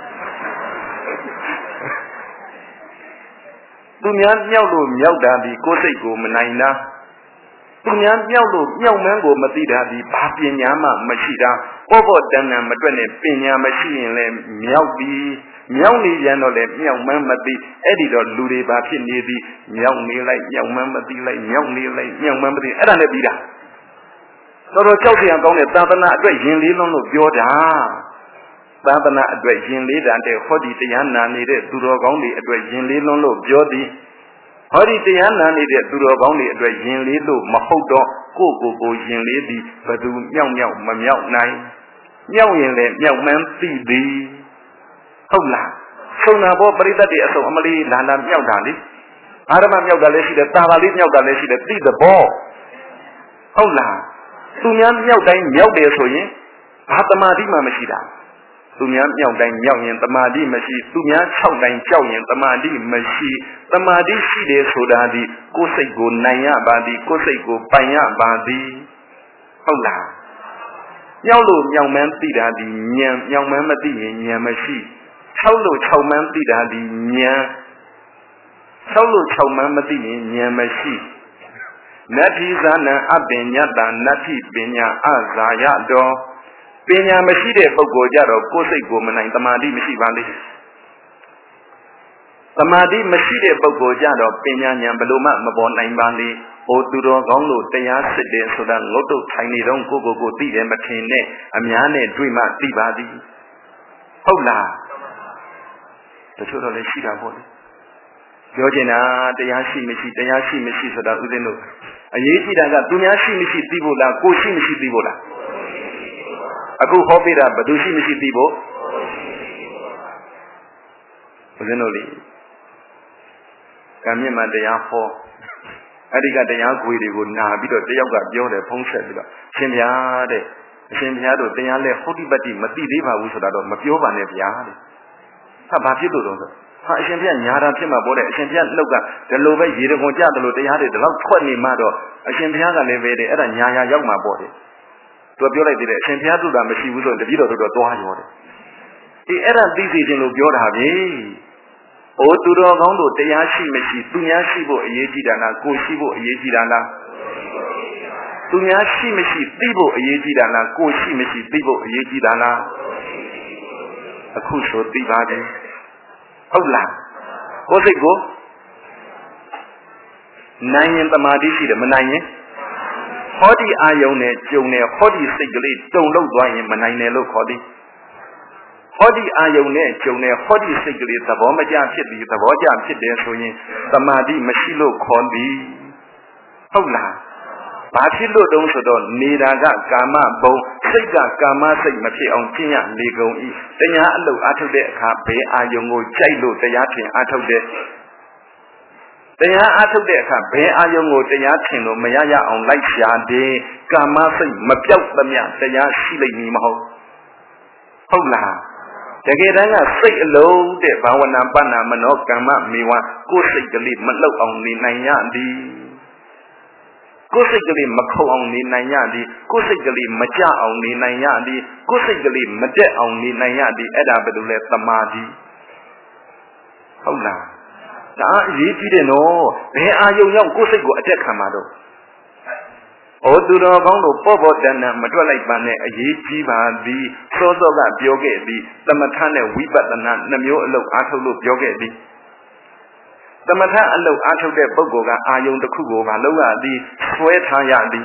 သူများမြောက်လို့မြောက်တာဒီကိုယ်စိတ်ကိုမနိုင်တာသူများမြောက်လို့မြောက်မှန်းကိုမသိတာဒီဘာပညာမှမရှိတာပေါ့တန်တန်မတွက်နဲ့ပညာမရှိရင်လည်းမြောက်ပြီးမြောက်နေပြန်တော့လည်းမြောက်မှန်းမသိအဲ့ဒီတော့လူတွေဘာဖြစ်နေသည်မြောက်နေလိုက်မြောက်မှန်းမသိလိုက်မြောက်နေလိုက်မြောက်မှန်းမသိအဲ့ဒါနဲ့ပြီးတာတော်တော်ကြောက်ကြံကောင်းတဲ့သာသနာအတွက်ရင်လေးလုံးလို့ပြောတာသာသနာအတွက်ရင်လေးတန်တဲ့ဟောဒီတရားနာနေတဲ့သူတော်ကောင်းတွေအတွက်ရင်လေးလုံးလို့ပြောသည်ဟောဒီတရားနာနေတဲ့သူတော်ကောင်းတွေအတွက်ရင်လေးလို့မဟုတ်တော့ကိုရင်လေးသည်ဘသူမြောက်မမြောက်နိုင်မြောက်ရင်လည်းမြောက်မှန်းသိသည်ဟုတ်လားဆုံနာဘောပရိသတ်တွေအစုံအမလေးလာမြောက်တာလေအာရမမြောက်တာလည်းရှိတယ်တာပါလေးမြောက်တာလည်းရှိတယ်သိတဲ့ဘောဟုတ်လားသူများမြောက်တိုင်းမြောက်တယ်ဆိုရင်ဘာတမာတိမှမရှိတာသူများမြောက်တိုင်းမြောက်ရင်တမာတိမရှိသူများ6တိုင်းကြောက်ရင်တမာတိမရှိတမာတိရှိတယ်ဆိုတာဒီကိုယ်စိတ်ကိုနိုင်ရပါသည်ကိုယ်စိတ်ကိုပိုင်ရပါသည်ဟုတ်လားမြောက်လို့မြောက်မှန်းသိတာဒီဉာဏ်မြောက်မှန်းမသိရင်ဉာဏ်မရှိ6လို့6မှန်းသိတာဒီဉာဏ်6လို့6မှန်းမသိရင်ဉာဏ်မရှိနတ္ထိဇာနံအပညတ္တနတ္ထိပညာအဇာယတောပညာမရှိတဲ့ပုဂ္ဂိုလ်ကြတော့ကိုယ်စိတ်ကိုမနိုင်တမာတိမရှိပါလေတမာတိမရှိတဲ့ပုဂ္ဂိုလ်ကြတော့ပညာဉာဏ်ဘလို့မှမပေါ်နိုင်ပါလေဟိုသူတော်ကောင်းလို့တရားစစ်တယ်ဆိုတာငုတ်တုတ်ထိုင်နေတော့ကိုသိတယ်မထင်နဲ့အများနဲ့တွေ့မှသိပါသည်ဟုတ်လားတချို့တော့လည်းရှိတာပေါ့လေပြောချင်တာတရားရှိမရှိဆိုတာဥစဉ်တို့အရေးကြီးတာကသူများရှိမရှိသိဖို့လားကိုရှိမရှိသိဖို့လားအခုဟောပြတာဘယ်သူရှိမရှိသိဖို့ဥစဉ်တို့လေကံမြင့်မှတရားဟောအဲ့ဒီကတရားခွေတွေကိုနာပြီးတော့တယောက်ကပြောတယ်ဖုံးဆက်ပြီးတော့ရှင်ဗျာတဲ့အရှင်ဘုရားတို့တရားလဲဟုတ်တိပတ္တိမသိသေးပါဘူးဆိုတာတော့မပြောပါနဲ့ဗျာတဲ့ဟာဘာဖြစ်လို့တော့ဆိုဟာအရှင်ဘုရားညာတာဖြစ်မှာပေါ့တဲ့အရှင်ဘုရားနှုတ်ကဒီလိုပဲရေတခွန်ကြတယ်လို့တရားတွေဒီလောက်ထွက်နေမှတော့အရှင်ဘုရားကလည်းပဲတဲ့အဲ့ဒါညာရာရောက်မှာပေါ့တဲ့သူပြောလိုက်သေးတယ်အရှင်ဘုရားတို့ကမရှိဘူးဆိုရင်တပည့်တော်တို့တော့သွားရောတယ်အေးအဲ့ဒါသိစေခြင်းလို့ပြောတာပဲအိုသူတော်ကောင်းတို့တရားရှိမရှိသူများရှိဖို့အရေးကြီးတာလားကိုရှိဖို့အရေးကြီးတာလားသူများရှိမရှိသိဖို့အရေးကြီးတာလားကိုရှိမရှိသိဖို့အရေးကြီးတာလားအခုဆိုသိပါတယ်ဟုတ်လားကိုယ်စိတ်ကိုနိုင်ရင်တမာတိရှိတယ်မနိုင်ရင်ဟောဒီအာယုံနဲ့ကြုံနဲ့ဟောဒီစိတ်ကလေးတုံလောက်သွားရင်မနိုင်တယ်လို့ခေါ်သည်ဟောဒီအာယုံနဲ့ကြုံနဲ့ဟောဒီစိတ်ကလေးသဘောမကျဖြစ်ပြီးသဘောကျဖြစ်တယ်ဆိုရင်တမာတိမရှိလို့ခေါ်သည်ဟုတ်လားဘာဖြစ်လို့တုံးဆိုတော့နေတာကကာမဘုံစိတ်ကကာမစိတ်မဖြစ်အောင်ကျင့်ရလေကုန်၏တရားအလုပ်အားထုတ်တဲ့အခါဘယ်အာယုံကိုကြိုက်လို့တရားထင်အားထုတ်တဲ့တရားအားထုတ်တဲ့အခါဘယ်အာယုံကိုတရားထင်လို့မရရအောင်လိုက်ရှာတယ်ကာမစိတ်မပြောက်သမျှတရားရှိလိမ့်မည်မဟုတ်ဟုတ်လားတကယ်တမ်းကစိတ်အလုံးတဲ့ဘာဝနာပဏ္ဏမနောကမ္မမေဝကိုယ်စိတ်ကလေးမလှုပ်အောင်နေနိုင်ရသည်ကိုယ်စိတ်ကလေးမခုံအောင်နေနိုင်ရသည်ကိုယ်စိတ်ကလေးမကြအောင်နေနိုင်ရသည်ကိုယ်စိတ်ကလေးမတက်အောင်နေနိုင်ရသည်အဲ့ဒါဘယ်လိုလဲသမာဓိဟုတ်လားဒါအရေးကြီးတယ်နော်ဘယ်အာယုံရောက်ကိုယ်စိတ်ကိုအတက်ခံမှာတော့ဩသူတော်ကောင်းတို့ပေါ့တန်တန်မတွက်လိုက်ပါနဲ့အရေးကြီးပါသည်စောစောကပြောခဲ့သည်သမထနဲ့ဝိပဿနာနှမျိုးအလုပ်အားထုတ်လို့ပြောခဲ့သည်သမထအလုပ်အားထုတ်တဲ့ပုဂ္ဂိုလ်ကအာယုံတစ်ခုကိုမလုပ်ရသည်ဆွဲထားရသည်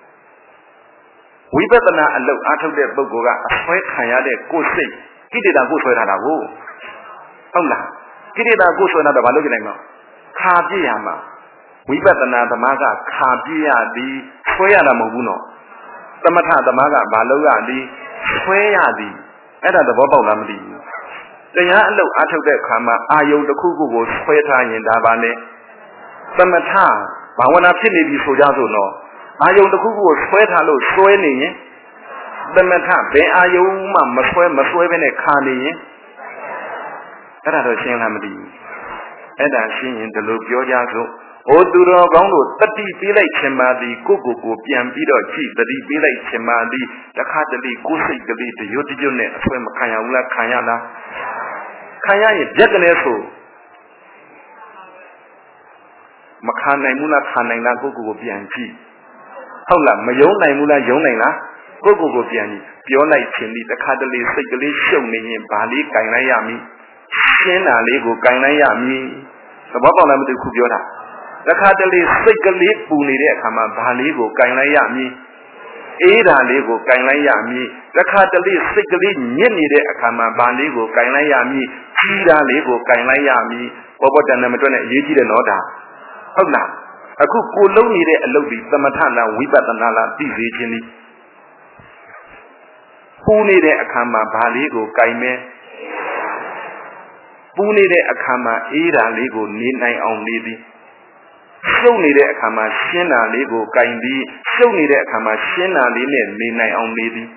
ဝိပဿနာအလုပ်အားထုတ်တဲ့ပုဂ္ဂိုလ်ကအဆွဲခံရတဲ့ကိုယ်စိတ်ကိလေသာကိုဆွဲထားတာကိုဟုတ်လားကိလေသာကိုဆွဲထားတော့ဘာလုပ်ကြနိုင်မလဲခါပြည့်ရမှာဝိပဿနာသမားကခါပြည့်ရသည်ဆွဲရတာမဟုတ်ဘူးနော်သမထသမားကဘာလုပ်ရသည်ဆွဲရသည်အဲ့ဒါသဘောပေါက်လားမသိဘူးတရားအလုပ်အားထုတ်တဲ့အခါမှာအာယုံတစ်ခုခုကိုဆွဲထားရင်ဒါပါလေသမထဘာဝနာဖြစ်နေပြီဆိုကြစို့တော့အာယုံတစ်ခုခုကိုဆွဲထားလို့ဆွဲနေရင်သမထဘယ်အာယုံမှမဆွဲပဲနဲ့ခါနေရင်အဲ့ဒါတော့ရှင်းလားမသိဘူးအဲ့ဒါရှင်းရင်ဒီလိုပြောကြစို့ဩသူတော်ကောင်းတို့တတိပေးလိုက်ခြင်းပါသည်ကိုပြန်ပြီးတော့ကြည့်တတိပေးလိုက်ခြင်းပါသည်တခါတလေကိုယ်စိတ်ကလေးတရွတ်တရွတ်နဲ့အဆွဲမခံရဘူးလားခံရလားခံရရင်ပြက်ကနေဆိုမခံနိုင်ဘူးလားခံနိုင်လားကိုပြန်ကြည့်ဟုတ်လားမယုံနိုင်ဘူးလားယုံနိုင်လားကိုပြန်ကြည့်ပြောလိုက်ခြင်းဒီတခါတလေစိတ်ကလေးရှုပ်နေရင်ဘာလေးကင်လိုက်ရမည်ရှင်းတာလေးကိုကင်လိုက်ရမည်သဘောပေါက်လားမသိခုပြောတာတခါတလေစိတ်ကလေးပူနေတဲ့အခါမှာဘာလေးကိုကင်လိုက်ရမည်အေးတာလေးကိုကင်လိုက်ရမည်တခါတလေစိတ်ကလေးညစ်နေတဲ့အခါမှာဘာလေးကိုကင်လိုက်ရမည်ကြီးတာလေးကိုကင်လိုက်ရမည်ဘောတန်နဲ့မတွက်နဲ့အရေးကြီးတဲ့နော်ဒါဟုတ်လားအခုကိုလုံးနေတဲ့အလုပ်ဒီသမထလားဝိပဿနာလားသိစေခြင်းဒီပူနေတဲ့အခါမှာဘာလေးကိုကင်မယ်ပူနေတဲ့အခါမှာအေးတာလေးကိုနေနိုင်အောင်နေသည်ရှုပ်နေတဲ့အခါမှာရှင်းတာလေးကိုကင်ပြီးရှုပ်နေတဲ့အခါမှာရှင်းတာလေးနဲ့နေနိုင်အောင်နေသည်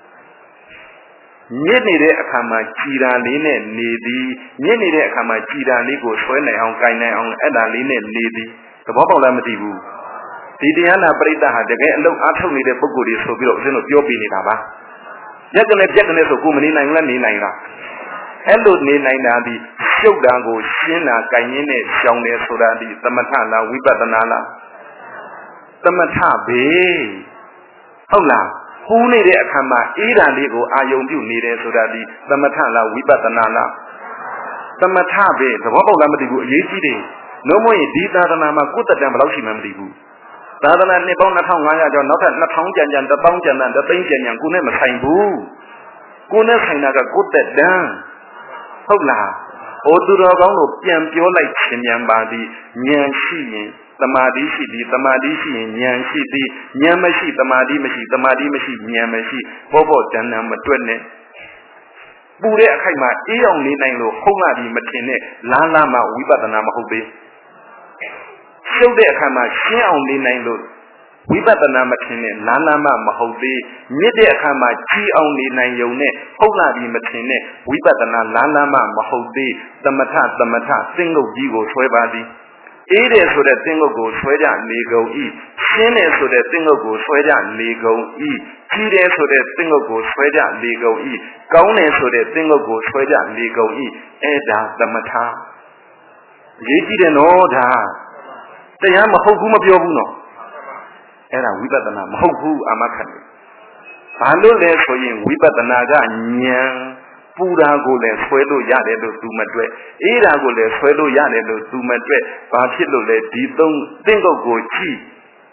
ညစ်နေတဲ့အခါမှာကြည်တာလေးနဲ့နေသည်ညစ်နေတဲ့အခါမှာကြည်တာလေးကိုဆွဲနိုင်အောင်ကင်နိုင်အောင်အဲ့ဒါလေးနဲ့နေသည်သဘောပေါက်လားမသိဘူးဒီတရားနာပရိသတ်ဟာတကယ်အလုံးအားထုတ်နေတဲ့ပုဂ္ဂိုလ်တွေဆိုပြီးတော့ဦးဇင်းတို့ပြောပြနေတာပါရက်ကနေပြက်ကနေဆိုကိုမနေနိုင်လားနေနိုင်လားအဲ့လိုနေနိုင်တာဒီရှုပ်တာကိုရှင်းတာကင်ရင်းနဲ့ရှောင်တယ်ဆိုတာဒီသမထလားဝိပဿနာလားသမထပဲဟုတ်လားပူနေတဲ့အခါမှာအေးဓာလေးကိုအာယုံပြုနေတယ်ဆိုတာဒီသမထလားဝိပဿနာလားသမထပဲသဘောပေါက်လားမသိဘူးအရေးကြီးတယ်လုံးဝရင်ဒီသာသနာမှာကိုယ်တတန်ဘယ်လောက်ရှိမှမသိဘူးသာသနာနှစ်ပေါင်း2500ကျော်နောက်ထပ်2000ကျန်1000ကျန်1000သိန်းကျန်ကိုနဲ့မဆိုင်ဘူးကိုနဲ့ဆိုင်တာကကိုယ်တတန်ဟုတ်လားဟိုသူတော်ကောင်းတို့ပြန်ပြောလိုက်ခြင်းမြန်ပါသည်ဉာဏ်ရှိရင်သမာဓိရှိသည်သမာဓိရှိရင်ဉာဏ်ရှိသည်ဉာဏ်မရှိသမာဓိမရှိသမာဓိမရှိဉာဏ်မရှိဘောတဏ္ဍမတွက်နဲ့ပူတဲ့အခိုက်မှာအေးအောင်နေနိုင်လို့ဟုတ်လားဒီမထင်နဲ့လားမှဝိပဿနာမဟုတ်သေးရှုပ်တဲ့အခါမှာရှင်းအောင်နေနိုင်လို့ဝိပဿနာမထင်နဲ့လားမှမဟုတ်သေးမြစ်တဲ့အခါမှာကြီးအောင်နေနိုင်ုံနဲ့ဟုတ်လားဒီမထင်နဲ့ဝိပဿနာလားမှမဟုတ်သေးသမထသင်္ကုတ်ကြီးကိုဆွဲပါသည်အေးတယ်ဆိုတဲ့သင်္ကုတ်ကိုဆွဲကြနေကုန်၏ရှင်းတယ်ဆိုတဲ့သင်္ကုတ်ကိုဆွဲကြနေကုန်၏ကြီးတယ်ဆိုတဲ့သင်္ကုတ်ကိုဆွဲကြနေကုန်၏ကောင်းတယ်ဆိုတဲ့သင်္ကုတ်ကိုဆွဲကြနေကုန်၏အဲ့ဒါသမထရေးကြည့်တယ်နော်ဒါတရားမဟုတ်ဘူးမပြောဘူးနော်အဲ့ဒါဝိပဿနာမဟုတ်ဘူးအာမခံတယ်ဘာလို့လဲဆိုရင်ဝိပဿနာကဉာဏ်ပူတာကိုလည်းဆွဲလို့ရတယ်လို့သူမတွေ့အေးတာကိုလည်းဆွဲလို့ရတယ်လို့သူမတွေ့ဘာဖြစ်လို့လဲဒီသုံးသင်္ကုတ်ကိုကြည့်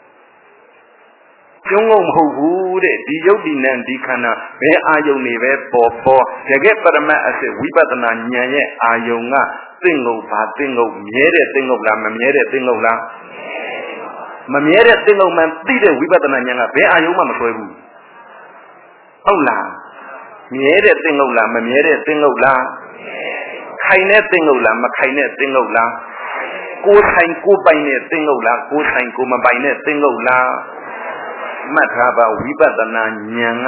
ကျုံးလို့မဟုတ်ဘူးတဲ့ဒီယုတ်ဒီနံဒီခန္ဓာဘယ်အာယုန်နေပဲပေါ်တကယ်ပရမတ်အစစ်ဝိပဿနာဉာဏ်ရဲ့အာယုန်ကသင်္ကုတ်ဘာသင်္ကုတ်မြဲတဲ့သင်္ကုတ်လားမမြဲတဲ့သင်္ကုတ်လားမမြဲတဲ့သင်္ကုတ်မှသိတဲ့ဝိပဿနာဉာဏ်ကဘယ်အာယုံမှမဆွဲဘူးဟုတ်လားမြဲတဲ့သင်္ကုတ်လားမမြဲတဲ့သင်္ကုတ်လားခိုင်တဲ့သင်္ကုတ်လားမခိုင်တဲ့သင်္ကုတ်လားကိုယ်ဆိုင်ကိုယ်ပိုင်တဲ့သင်္ကုတ်လားကိုယ်ဆိုင်ကိုယ်မပိုင်တဲ့သင်္ကုတ်လားမှတ်ထားပါဝိပဿနာဉာဏ်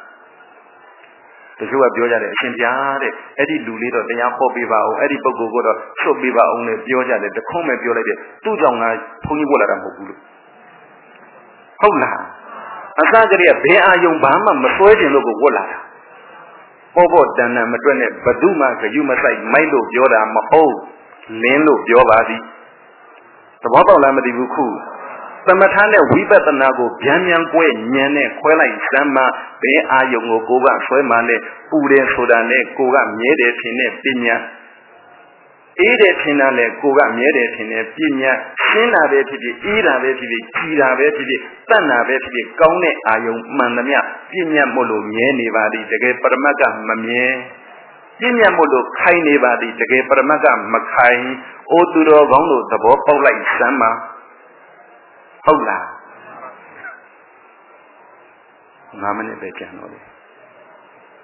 ကတချို့ကပြောကြတယ်အရှင်ဘုရားတဲ့အဲ့ဒီလူလေးတော့တရားဟောပေးပါအောင်အဲ့ဒီပုဂ္ဂိုလ်ကတော့ချုပ်ပေးပါအောင်လို့ပြောကြတယ်တခုံးပဲပြောလိုက်တယ်သူ့ကြောင့်ငါဘုန်းကြီးပို့လာတာမဟုတ်ဘူးလို့ဟုတ်လားအစကတည်းကဘယ်အာယုံဘာမှမစွဲခြင်းလို့ကိုဝတ်လာတာဘောတဏ္ဍမတွက်နဲ့ဘဒုမှဂယုမဆိုင်မိုက်လို့ပြောတာမဟုတ်လင်းလို့ပြောပါသည်သဘောပေါက်လားမသိဘူးခုသမထနဲ့ဝိပဿနာကိုဗျံကွဲဉာဏ်နဲ့ခွဲလိုက်စမ်းမှဘယ်အာယုံကိုကိုကဆွဲမှနဲ့ပူတယ်ဆိုတာနဲ့ကိုကမြဲတယ်ထင်တဲ့ပညာအေးတယ်ထင်တာနဲ့ကိုကမြဲတယ်ထင်တဲ့ပညာရှင်းတာပဲဖြစ်ဖြစ်အေးတာပဲဖြစ်ဖြစ်ကြည်တာပဲဖြစ်ဖြစ်တတ်တာပဲဖြစ်ဖြစ်ကောင်းတဲ့အာယုံမှန်သမျှပညာမို့လို့မြဲနေပါသည်တကယ်ပရမတ်ကမမြဲပညာမို့လို့ခိုင်နေပါသည်တကယ်ပရမတ်ကမခိုင်အိုသူတော်ကောင်းတို့သဘောပေါက်လိုက်စမ်းပါဟုတ်လား9မိနစ်ပဲကျန်တော့လေ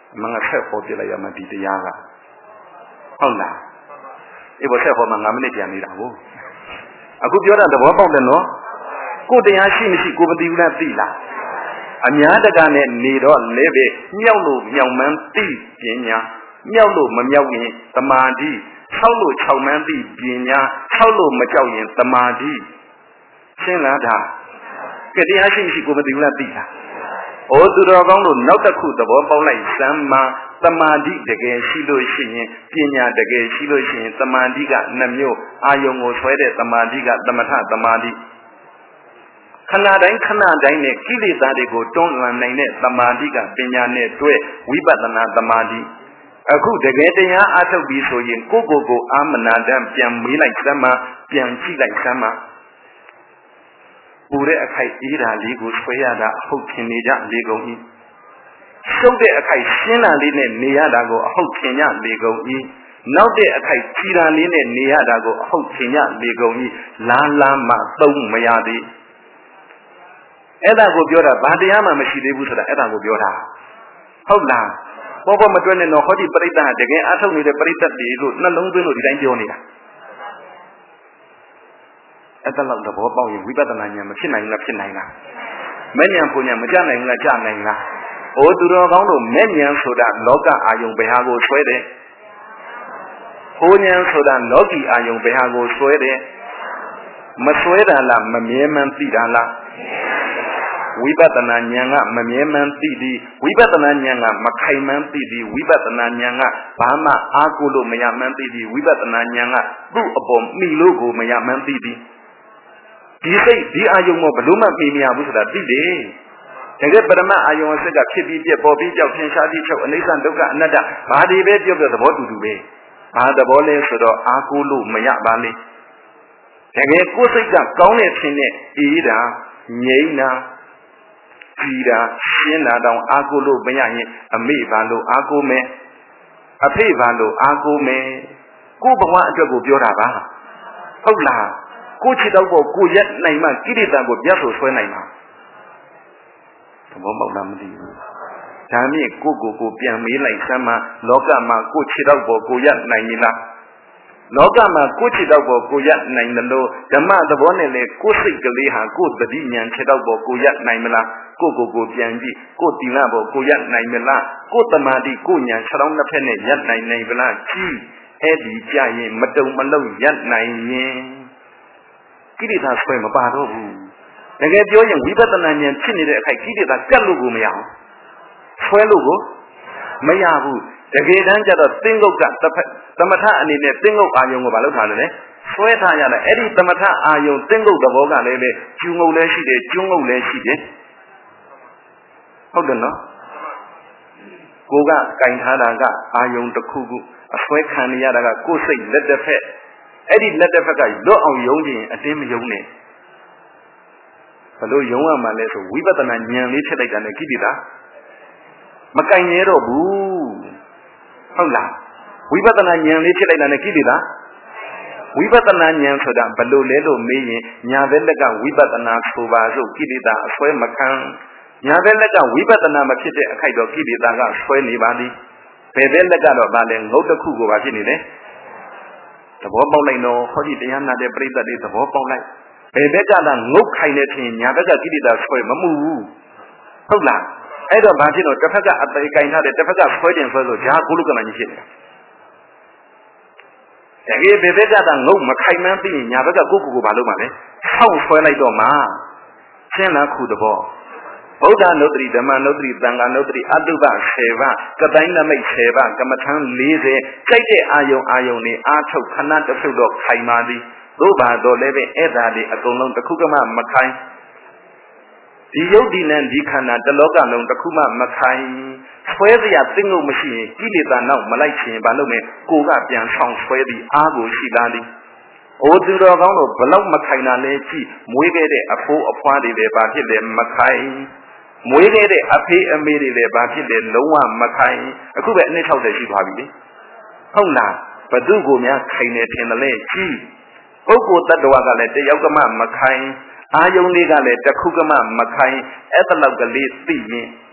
mga set for ပြလိုက်ရမှဒီတရားကဟုတ်လားအေးဘောဆက်ဟောမှာ9မိနစ်ပြန်နေတာဟုတ်အခုပြောတာသဘောပေါက်တယ်နော်ကိုတရားရှိမရှိကိုမသိဘူးလားသိလားအများတကာနဲ့နေတော့လဲပဲမြောက်လို့မြောက်မှန်းသိပညာမြောက်လို့မမြောက်ရင်တမာတိ၆လို့၆မှန်းသိပညာ၆လို့မကြောက်ရင်တမာတိရှင်းလားဒါကဲတရားရှိမရှိကိုမသိဘူးလားသိလားဩသူတော်ကောင်းတို့နောက်တစ်ခုသဘောပေါက်လိုက်စမ်းမှာတမာတိတကယ်ရှိလို့ရှိရင်ပညာတကယ်ရှိလို့ရှိရင်တမာတိက2မျိုးအာယုံကိုဆွဲတဲ့တမာတိကသမထတမာတိခဏတိုင်းနဲ့ကိလေသာတွေကိုတွန်းလှန်နိုင်တဲ့တမာတိကပညာနဲ့တွဲဝိပဿနာတမာတိအခုတကယ်တရားအထုတ်ပြီးဆိုရင်ကိုအာမနာတံပြန်မေးလိုက်စမ်းမှာပြန်ကြည့်လိုက်စမ်းမှာပူတဲ့အခိုက်အေးတာလေးကိုဆွဲရတာအဟုတ်ထင်နေကြလေကုန်၏ရှုပ်တဲ့အခိုက်ရှင်းတာလေးနဲ့နေရတာကိုအဟုတ်ထင်ကြလေကုန်၏နောက်တဲ့အခိုက်ကြည်တာလေးနဲ့နေရတာကိုအဟုတ်ထင်ကြလေကုန်၏လာမှသုံးမရသည်အဲ့ဒါကိုပြောတာဘာတရားမှမရှိသေးဘူးဆိုတာအဲ့ဒါကိုပြောတာဟုတ်လားပေါ်မတွဲနဲ့တော့ဟောဒီပရိသတ်တကယ်အထုတ်နေတဲ့ပရိသတ်တွေလို့နှလုံးသွင်းလို့ဒီတိုင်းပြောနေတာအဲ့ဒါလောက်သဘောပေါက်ရင်ဝိပဿနာဉာဏ်မဖြစ်နိုင်ဘူးလားဖြစ်နိုင်လားမဲ့ဉာဏ်ပူဉာဏ်မကြနိုင်ဘူးလားကြနိုင်လားဩသူတော်ကောင်းတို့မဲ့ဉာဏ်ဆိုတာလောကအာယုံဘယ်ဟာကိုဆွဲတယ်ပူဉာဏ်ဆိုတာလောကီအာယုံဘယ်ဟာကိုဆွဲတယ်မဆွဲတာလားမမြဲမှန်းသိတာလားဝိပဿနာဉာဏ်ကမမြဲမှန်းသိသည်ဝိပဿနာဉာဏ်ကမခိုင်မှန်းသိသည်ဝိပဿနာဉာဏ်ကဘာမှအားကိုးလို့မရမှန်းသိသည်ဝိပဿနာဉာဏ်ကသူ့အပေါ်မိလို့ကိုမရမှန်းသိသည်ဒီစိတ်ဒီအာယုံမဘလို့မှမေးမရဘူးဆိုတာသိတယ်တကယ်ပရမအာယုံအစစ်ကဖြစ်ပြီးပြက်ပေါ်ပြီးကြောက်ထင်ရှားပြီးချုပ်အနိစ္စဒုက္ခအနတ္တဘာဒီပဲပြောပြောသဘောတူပဲဘာသဘောလဲဆိုတော့အားကိုးလို့မရပါလေတကယ်ကိုယ်စိတ်ကကောင်းတဲ့ထင်တဲ့အေးတာငြိမ်းတာကြည်တာရှင်းတာတောင်အားကိုးလို့မရရင်အမေဘာလို့အားကိုးမယ်အဖေဘာလို့အားကိုးမယ်ကိုယ်ဘဝအတွက်ကိုပြောတာပါဟုတ်လားကိုချစ်တော့ကိုရက်နိုင်မှကိရိတာကိုပြတ်ဆိုဆွဲနိုင်မှာသဘောပေါက်လားမသိဘူးဒါမြင့်ကိုပြန်မေးလိုက်စမ်းမှာလောကမှာကိုချစ်တော့ကိုရက်နိုင်ပြီလားလောကမှာကိုချစ်တော့ကိုရက်နိုင်တယ်လို့ဓမ္မသဘောနဲ့လေကိုစိတ်ကလေးဟာကိုတတိညာချစ်တော့ကိုရက်နိုင်မလားကိုပြန်ကြည့်ကိုတိလဘောကိုရက်နိုင်မလားကိုတမာတိကိုညာခြေထောက်နှစ်ဖက်နဲ့ရက်နိုင်ဗလားကြည့်အဲ့ဒီကြရင်မတုံမလုံးရက်နိုင်ရင်ကိလေသာဆွဲမပါတော့ဘူးတကယ်ပြောရင်ဝိပဿနာဉာဏ်ဖြစ်နေတဲ့အခိုက်ကိလေသာကတ်လို့ကိုမရအောင်ဆွဲလို့ကိုမရဘူးတကယ်တမ်းကျတော့သင်္ကုတ်ကသမထအနေနဲ့သင်္ကုတ်အာယုံကိုမလုပ်ထားလို့လေဆွဲထားရတယ်အဲ့ဒီသမထအာယုံသင်္ကုတ်သဘောကလည်းပဲကျူငုံလည်းရှိတယ်ကျွန်းငုံလည်းရှိတယ်ဟုတ်တယ်နော်ကိုကကင်ထားတာကအာယုံတစ်ခုခုအဆွဲခံရတာကကိုယ်စိတ်လက်တစ်ဖက်အဲ့ဒီလက်တစ်ဖက်ကလွတ်အောင်ယုံခြင်းအတင်းမယုံနဲ့ဘလို့ယုံရမှလဲဆိုဝိပဿနာဉာဏ်လေးဖြစ်လိုက်တာနဲ့ကိလေသာမကင်ရတော့ဘူးဟုတ်လားဝိပဿနာဉာဏ်လေးဖြစ်လိုက်တာနဲ့ကိလေသာဝိပဿနာဉာဏ်ဆိုတာဘလို့လဲလို့မေးရင်ညာဘက်လက်ကဝိပဿနာဆိုပါစို့ကိလေသာအဆွဲမခံညာဘက်လက်ကဝိပဿနာမဖြစ်တဲ့အခိုက်တော့ကိလေသာကဆွဲနေပါသည်ဘယ်ဘက်လက်ကတော့ဗာလဲငုတ်တစ်ခုကိုပါဖြစ်နေတယ်သဘောပေါက်လိုက်တော့ဟောဒီတရားနာတဲ့ပရိသတ်တွေသဘောပေါက်လိုက်ဘယ်ဘက်ကသာငုတ်ခိုင်နေခြင်းညာဘက်ကကိလေသာဆွဲမမှုဘူးဟုတ်လားအဲ့တော့ဘာဖြစ်တော့တစ်ဖက်ကအပေကင်ထားတယ်တစ်ဖက်ကဆွဲတင်ဆွဲဆိုဂျာကုလကနာကြီးဖြစ်နေတယ်တကယ်ဘယ်ဘက်ကသာငုတ်မခိုင်မှန်းပြီးညာဘက်ကကိုဘာလုပ်မှလဲဆောက်ဆွဲလိုက်တော့မှရှင်းလားခုသဘောဗုဒ္ဓနုတ္တိဓမ္မနုတ္တိသံဃာနုတ္တိအတုပ10ပါးကတိုင်းနမိတ်10ပါးကမ္မထံ40ကြိုက်တဲ့အာယုံနေအာထုတ်ခဏတစ်ဆုတော့ခိုင်ပါသည်သို့ပါတော့လည်းပဲအဲ့ဒါတွေအကုန်လုံးတစ်ခုကမှမခိုင်ဒီယုတ်ဒီနံဒီခန္ဓာတလောကလုံးတစ်ခုမှမခိုင်ဆွဲစရာသိငုံမရှိရင်ကိလေသာနောက်မလိုက်ခြင်းဘာလို့မဲကိုကပြန်ဆောင်ဆွဲပြီးအားကိုရှိသားသည်အိုသူတော်ကောင်းတို့ဘလောက်မခိုင်တာလဲကြည့်မွေးခဲ့တဲ့အဖိုးအဖွားတွေလည်းဘာဖြစ်လဲမခိုင်မွေးခဲ့တဲ့အဖေးအမေတွေလည်းဘာဖြစ်လဲလုံးဝမခိုင်အခုပဲအနှစ်60ရှိသွားပြီလေဟုတ်လားဘသူကိုများခိုင်နေထင်တယ်လဲကြည့်ပုဂ္ဂိုလ်တ attva ကလည်းတယောက်ကမှမခိုင်အာယုန်လေးကလည်းတစ်ခုကမှမခိုင်အဲ့တလောက်ကလေးသိရင်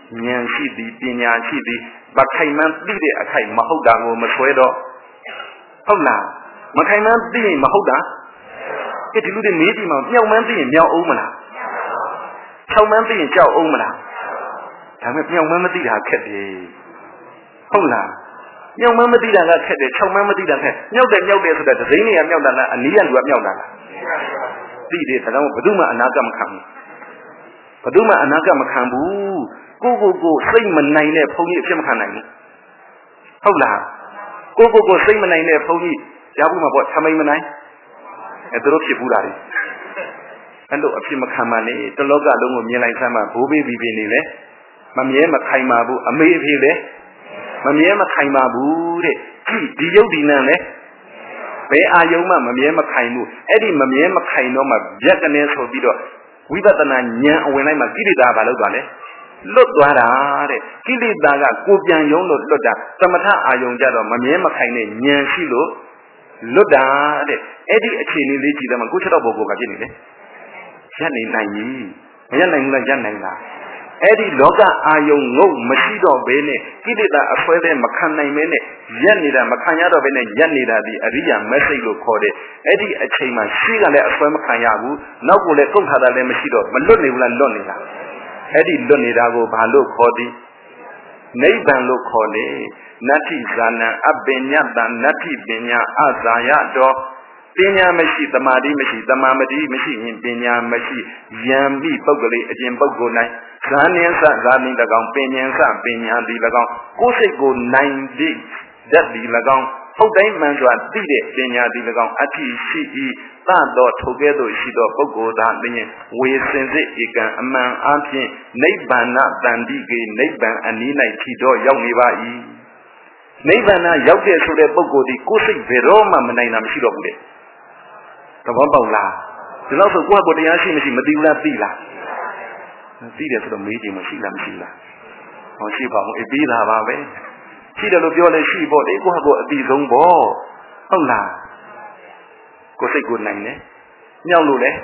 ဉာဏ်ရှိသည်ပညာရှိသည်မခိုင်မှန်သိတဲ့အခိုက်မဟုတ်တာကိုမဆွဲတော့ဟုတ်လားမခိုင်မှန်သိရင်မဟုတ်တာဒီလူတွေမေးကြည့်မှမြောက်မှန်းသိရင်မြောက်အောင်မလား၆မှန်းသိရင်ကြောက်အောင်မလားဒါပေမဲ့မြောက်မှန်းမသိတာခက်တယ်ဟုတ်လားမြောက်မှန်းမသိတာကခက်တယ်၆မှန်းမသိတာခက်မြောက်တယ်ဆိုတာဒဇိန်းတွေကမြောက်တာလားအနည်းရလူကမြောက်တာလားသိတယ်ဒါကြောင့်ဘယ်သူမှအနာကမခံဘူးဘယ်သူမှအနာကမခံဘူးကိုစိတ်မနိုင်တဲ့ဘုန်းကြီးအဖြစ်မခံနိုင်ဘူးဟုတ်လားကိုစိတ်မနိုင်တဲ့ဘုန်းကြီးရဘူးမှာပေါ့သမိန်မနိုင်သူတို့ဖြစ်ဘူးလားအဲ့လိုအဖြစ်မခံမှနေတလောကလုံးကိုမြင်လိုက်စမ်းမှဘိုးဘေးဘီဘီနေလေမမြဲမခိုင်ပါဘူးအမေအဖေလေမမြဲမခိုင်ပါဘူးတဲ့ဒီယုတ်ဒီနံလေဘယ်အာယုံမှမမြဲမခိုင်ဘူးအဲ့ဒီမမြဲမခိုင်တော့မှဗျက်ကနေဆိုပြီးတော့ဝိပဿနာဉာဏ်အဝင်လိုက်မှကိလေသာဘာလို့သွားလဲလွတ်သွားတာတဲ့ကိလေသာကကိုပြန်ယုံလို့လွတ်တာသမထအာယုံကြတော့မမြဲမခိုင်တဲ့ဉာဏ်ရှိလို့လွတ်တာတဲ့အဲ့ဒီအခြေအနေလေးကြည့်တယ်မှာကိုချက်တော့ဘောကဖြစ်နေလေရပ်နေနိုင်ပြီမရပ်နိုင်ဘူးလားရပ်နိုင်လားအဲ့ဒီလောကအာယုံငုတ်မရှိတော့ဘဲနဲ့ကိလေသာအဆွဲတဲ့မခံနိုင်မဲနဲ့ရပ်နေတာမခံရတော့ဘဲနဲ့ရပ်နေတာဒီအရိယာမက်စိတ်လို့ခေါ်တယ်အဲ့ဒီအချိန်မှာရှိကလည်းအဆွဲမခံရဘူးနောက်ကလည်းကုတ်ထားတာလည်းမရှိတော့မလွတ်နေဘူးလားလွတ်နေတာအဲ့ဒီလွတ်နေတာကိုဘာလို့ခေါ်သည်နိဗ္ဗာန်လို့ခေါ်တယ်နတ္ထိဇာနံအပညတံနတ္ထိပညာအဇာယတော်ပညာမရှိသမာဓိမရှိသမာဓိမရှိရင်ပညာမရှိယံပိပုဂ္ဂလိအကျင့်ပုဂ္ဂိုလ်၌ဇာနင်းစဇာနိ၎င်းပညာစပညာသည်၎င်းကိုယ်စိတ်ကိုနိုင်သည့်ဓာတ်သည်၎င်းဟုတ်တိုင်းမှန်စွာသိတဲ့ပညာသည်၎င်းအတ္တိရှိ၏သတော်ထိုကဲ့သို့ရှိသောပုဂ္ဂိုလ်သာလျှင်ဝေစင်စစ်ဧကံအမှန်အပြင်နိဗ္ဗာန်တန်တိကေနိဗ္ဗာန်အနည်း၌ထီတော့ရောက်နေပါ၏နိဗ္ဗာန်ရောက်တဲ့ဆိုတဲ့ပုဂ္ဂိုလ်ဒီကိုယ်စိတ်ဘယ်တော့မှမနိုင်တာမရှိတော့ဘူးလေသဘောပေါက်လားဒီလောက်ဆိုကိုယ့်ကိုယ်တရားရှိမရှိမသိဘူးလားသိလားသိတယ်ဆိုတော့မေးကြည့်မရှိလားမရှိလားဟောရှိပါဘူးအေးပြီးလာပါပဲရှိတယ်လို့ပြောလဲရှိပေါ့လေကိုယ့်ကိုယ်အတိဆုံးပေါ့ဟုတ်လားကိုယ်စိတ်ကိုနိုင်တယ်မြောက်လို့လေ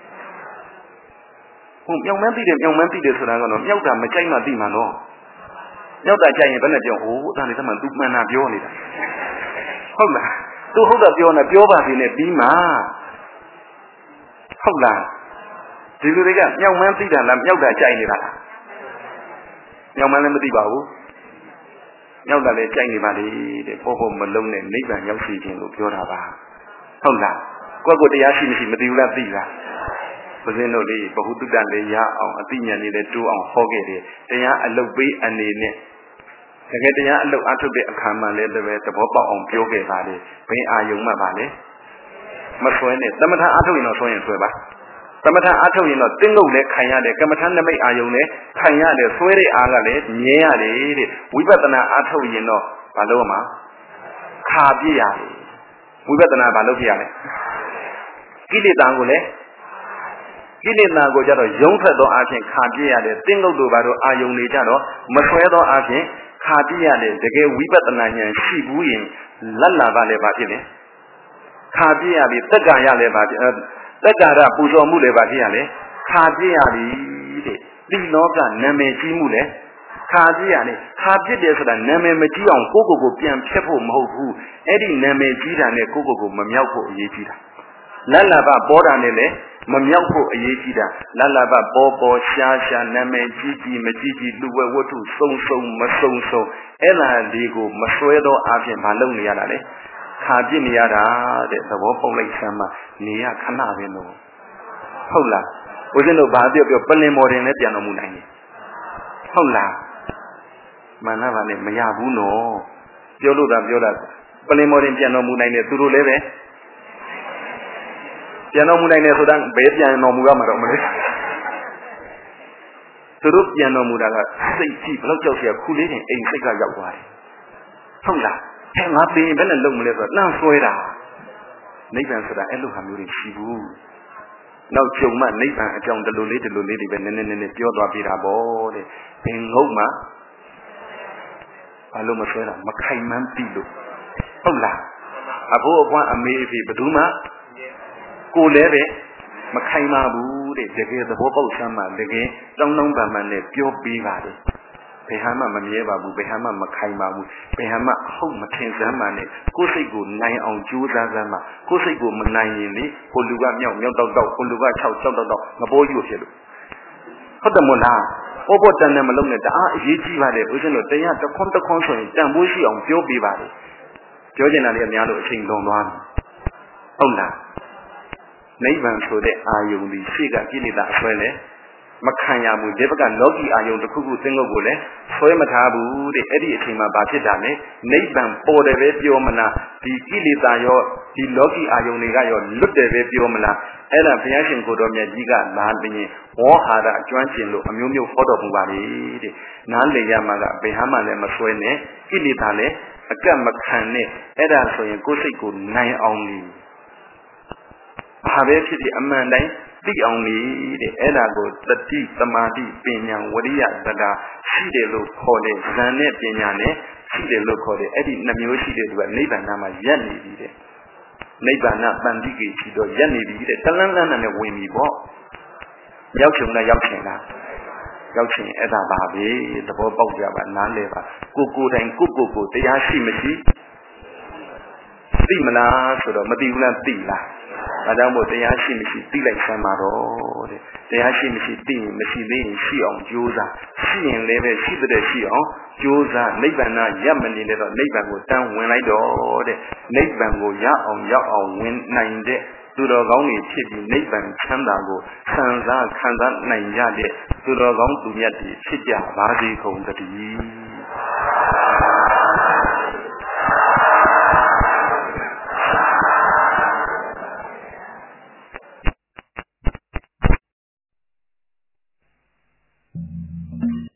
ဟုတ်မြောက်မှန်းသိတယ်ဆိုတာကတော့မြောက်တာမကြိုက်မှသိမှာတော့မြောက်တာကြိုက်ရင်ဘယ်နဲ့ပြောဟိုအတန်လေးသမှန်သူမှန်တာပြောနေတာဟုတ်လားသူဟုတ်တာပြောနေပြောပါသေးနဲ့ပြီးမှာဟုတ်လားဒီလူတွေကမြောက်မှန်းသိတာလားမြောက်တာကြိုက်နေတာလားမြောက်မှန်းလည်းမသိပါဘူးမြောက်တာလည်းကြိုက်နေပါလေတဲ့ပေါ့မလုံးနဲ့နိဗ္ဗာန်ရောက်စီခြင်းလို့ပြောတာပါဟုတ်လားကိုယ့်ကိုယ်တရားရှိမရှိမသိဘူးလားသိလားဘုရင်တို့လေးဘ ഹു တုတ္တလေးရအောင်အသိဉာဏ်လေးလည်းတိုးအောင်ဟောခဲ့တယ်တရားအလုပ်ပေးအနေနဲ့တကယ်တရားအလုပ်အထုတ်တဲ့အခါမှလည်းပဲသဘောပေါက်အောင်ပြောခဲ့ပါလေဘယ်အာယုံမှပါလဲမဆွဲနဲ့သမထအထုတ်ရင်တော့ဆွဲရင်ဆွဲပါသမထအထုတ်ရင်တော့တင်းငုတ်လည်းခံရတယ်ကမ္မထနမိတ်အာယုံလည်းခံရတယ်ဆွဲတဲ့အားကလည်းမြင်ရတယ်တဲ့ဝိပဿနာအထုတ်ရင်တော့ဘာလို့မှာခါပြည့်ရတယ်ဝိပဿနာဘာလို့ပြရလဲကိလေသာကိုလည်းကိလေသာကိုကြတော့ယုံထွက်သောအခြင်းခါပြည့်ရတယ်တင်းငုတ်တို့ဘာလို့အာယုံတွေကြတော့မဆွဲသောအခြင်းခါပြည့်ရတယ်တကယ်ဝိပဿနာဉာဏ်ရှိဘူးရင်လက်လာပါလေဘာဖြစ်လဲခါပြည့်ရပြီတက္ကာရလည်းဘာဖြစ်တက္ကာရပူဇော်မှုလည်းဘာဖြစ်ရလဲခါပြည့်ရပြီတဲ့ဒီလောကနာမည်ကြီးမှုလည်းခါပြည့်ရတယ်ခါပြည့်တယ်ဆိုတာနာမည်မကြီးအောင်ကိုယ့်ကိုယ်ပြန်ဖြတ်ဖို့မဟုတ်ဘူးအဲ့ဒီနာမည်ကြီးတာနဲ့ကိုယ့်ကိုယ်မမြောက်ဖို့အရေးကြီးတာလက်လာပပေါ်တာနဲ့လည်းမမြောက်ဖို့အရေးကြီးတာလက်လာပပေါ်ရှာနာမည်ကြီးမကြီးလူဝဲဝတ္ထုစုံမစုံအဲ့လာလေးကိုမဆွဲတော့အပြင်မလုပ်နေရတာလေခါပြစ်နေရတာတဲ့သဘောပေါက်လိုက်ဆမ်းမှနေရခဏပဲလို့ဟုတ်လားဦးဇင်းတို့ဘာပြောပလင်မော်တင်လည်းပြန်တော်မူနိုင်တယ်ဟုတ်လားမှန်လားပါနဲ့မရဘူးနော်ပြောလို့သာပြောတာပလင်မော်တင်ပြန်တော်မူနိုင်တယ်သူတို့လည်းပဲပြန်တော်မူနိုင်တယ်ဆိုတာဘယ်ပြန်တော်မူရမှာတော့မလဲသူတို့ပြန်တော်မူတာကစိတ်ကြည့်ဘလောက်ကြောက်เสียခုလေးတင်အိမ်စိတ်ကရောက်သွားတယ်ဟုတ်လားအဲငါသိရင်ဘယ်နဲ့လုံမလဲဆိုတော့နှံ့ဆွဲတာနိဗ္ဗာန်ဆိုတာအဲ့လိုဟာမျိုးတွေရှိဘူးနောက်ကြုံမှနိဗ္ဗာန်အကြောင်းဒီလိုလေးတွေပဲနည်းနည်းပြောသွားပြတာပေါ့တဲ့ဘင်ငုတ်မှာဘာလို့မဆွဲတာမခိုင်မှန်းပြီလို့ဟုတ်လားအဖိုးအဖွားအမေအဖေဘယ်သူမှကိုလည်းပဲမခိုင်ပါဘူးတဲ့တကယ်သဘောပေါက်ဆမ်းမှတကယ်တောင်းပန်နဲ့ပြောပေးပါတယ် Behama Mamieva, Behama Makaima, Behama Home Matinzamani, Kosigo, Nine on Juzazama, Kosigo Manayini, Holuga Mel, Holuga Chow, Nabo Yuhilu. Hotamona, Obotan Malone, Yichi Valley, Usuno, they have the Conta Console, Jambushi on Jobi Valley. Georgian and Yalo Sing Don One. Onda. Neighbor so they are you the Siga Gilida Swelle. Makanya mu Devaga Logi Ayon the Kugu Singobule, Soematabu, the Eddie Tima Batidane, Neighbor for the Rebiomana, the Gilidayo, the Logi Ayonigayo, look the Rebiomana, Ella Piashin Godomia Giga, Nandini, or Hada, Joanchino, Amumu Photo Mubari, Nande Yamaga, Behama Lemaswene, Gilitane, a Gamakane, Eda so you go say good night only. Have the Amanda, the only the Edago, the deep, the Madi, Pinyang, Wadia, Dada, see the look for the Zane Pinyane, see the look for the Eddie Namushi, the neighbor Nama Yanni, neighbor not Bandigi, the Yanni, the Talan and the Wimmy Bo. Yauchuna Yauchina. Yauchin Eda Babi, the Boboja, Nandeva, Kuku and Kuku, the Yashimashi. Simala, so the Madina Tila. Madame was the Yashimishi Tila Samaro, the Yashimishi Tim, Machine, Shion, Josa, Shion, Leve, Shibda Shion, Josa, Nebana, Yamani, Neban was down when I do the Neban go ya on win 9 days. To the long chippy Neban Chandago, Sanza, Kanda, 9 yard, to the long to Yati, Chija, Bazi, Kongati.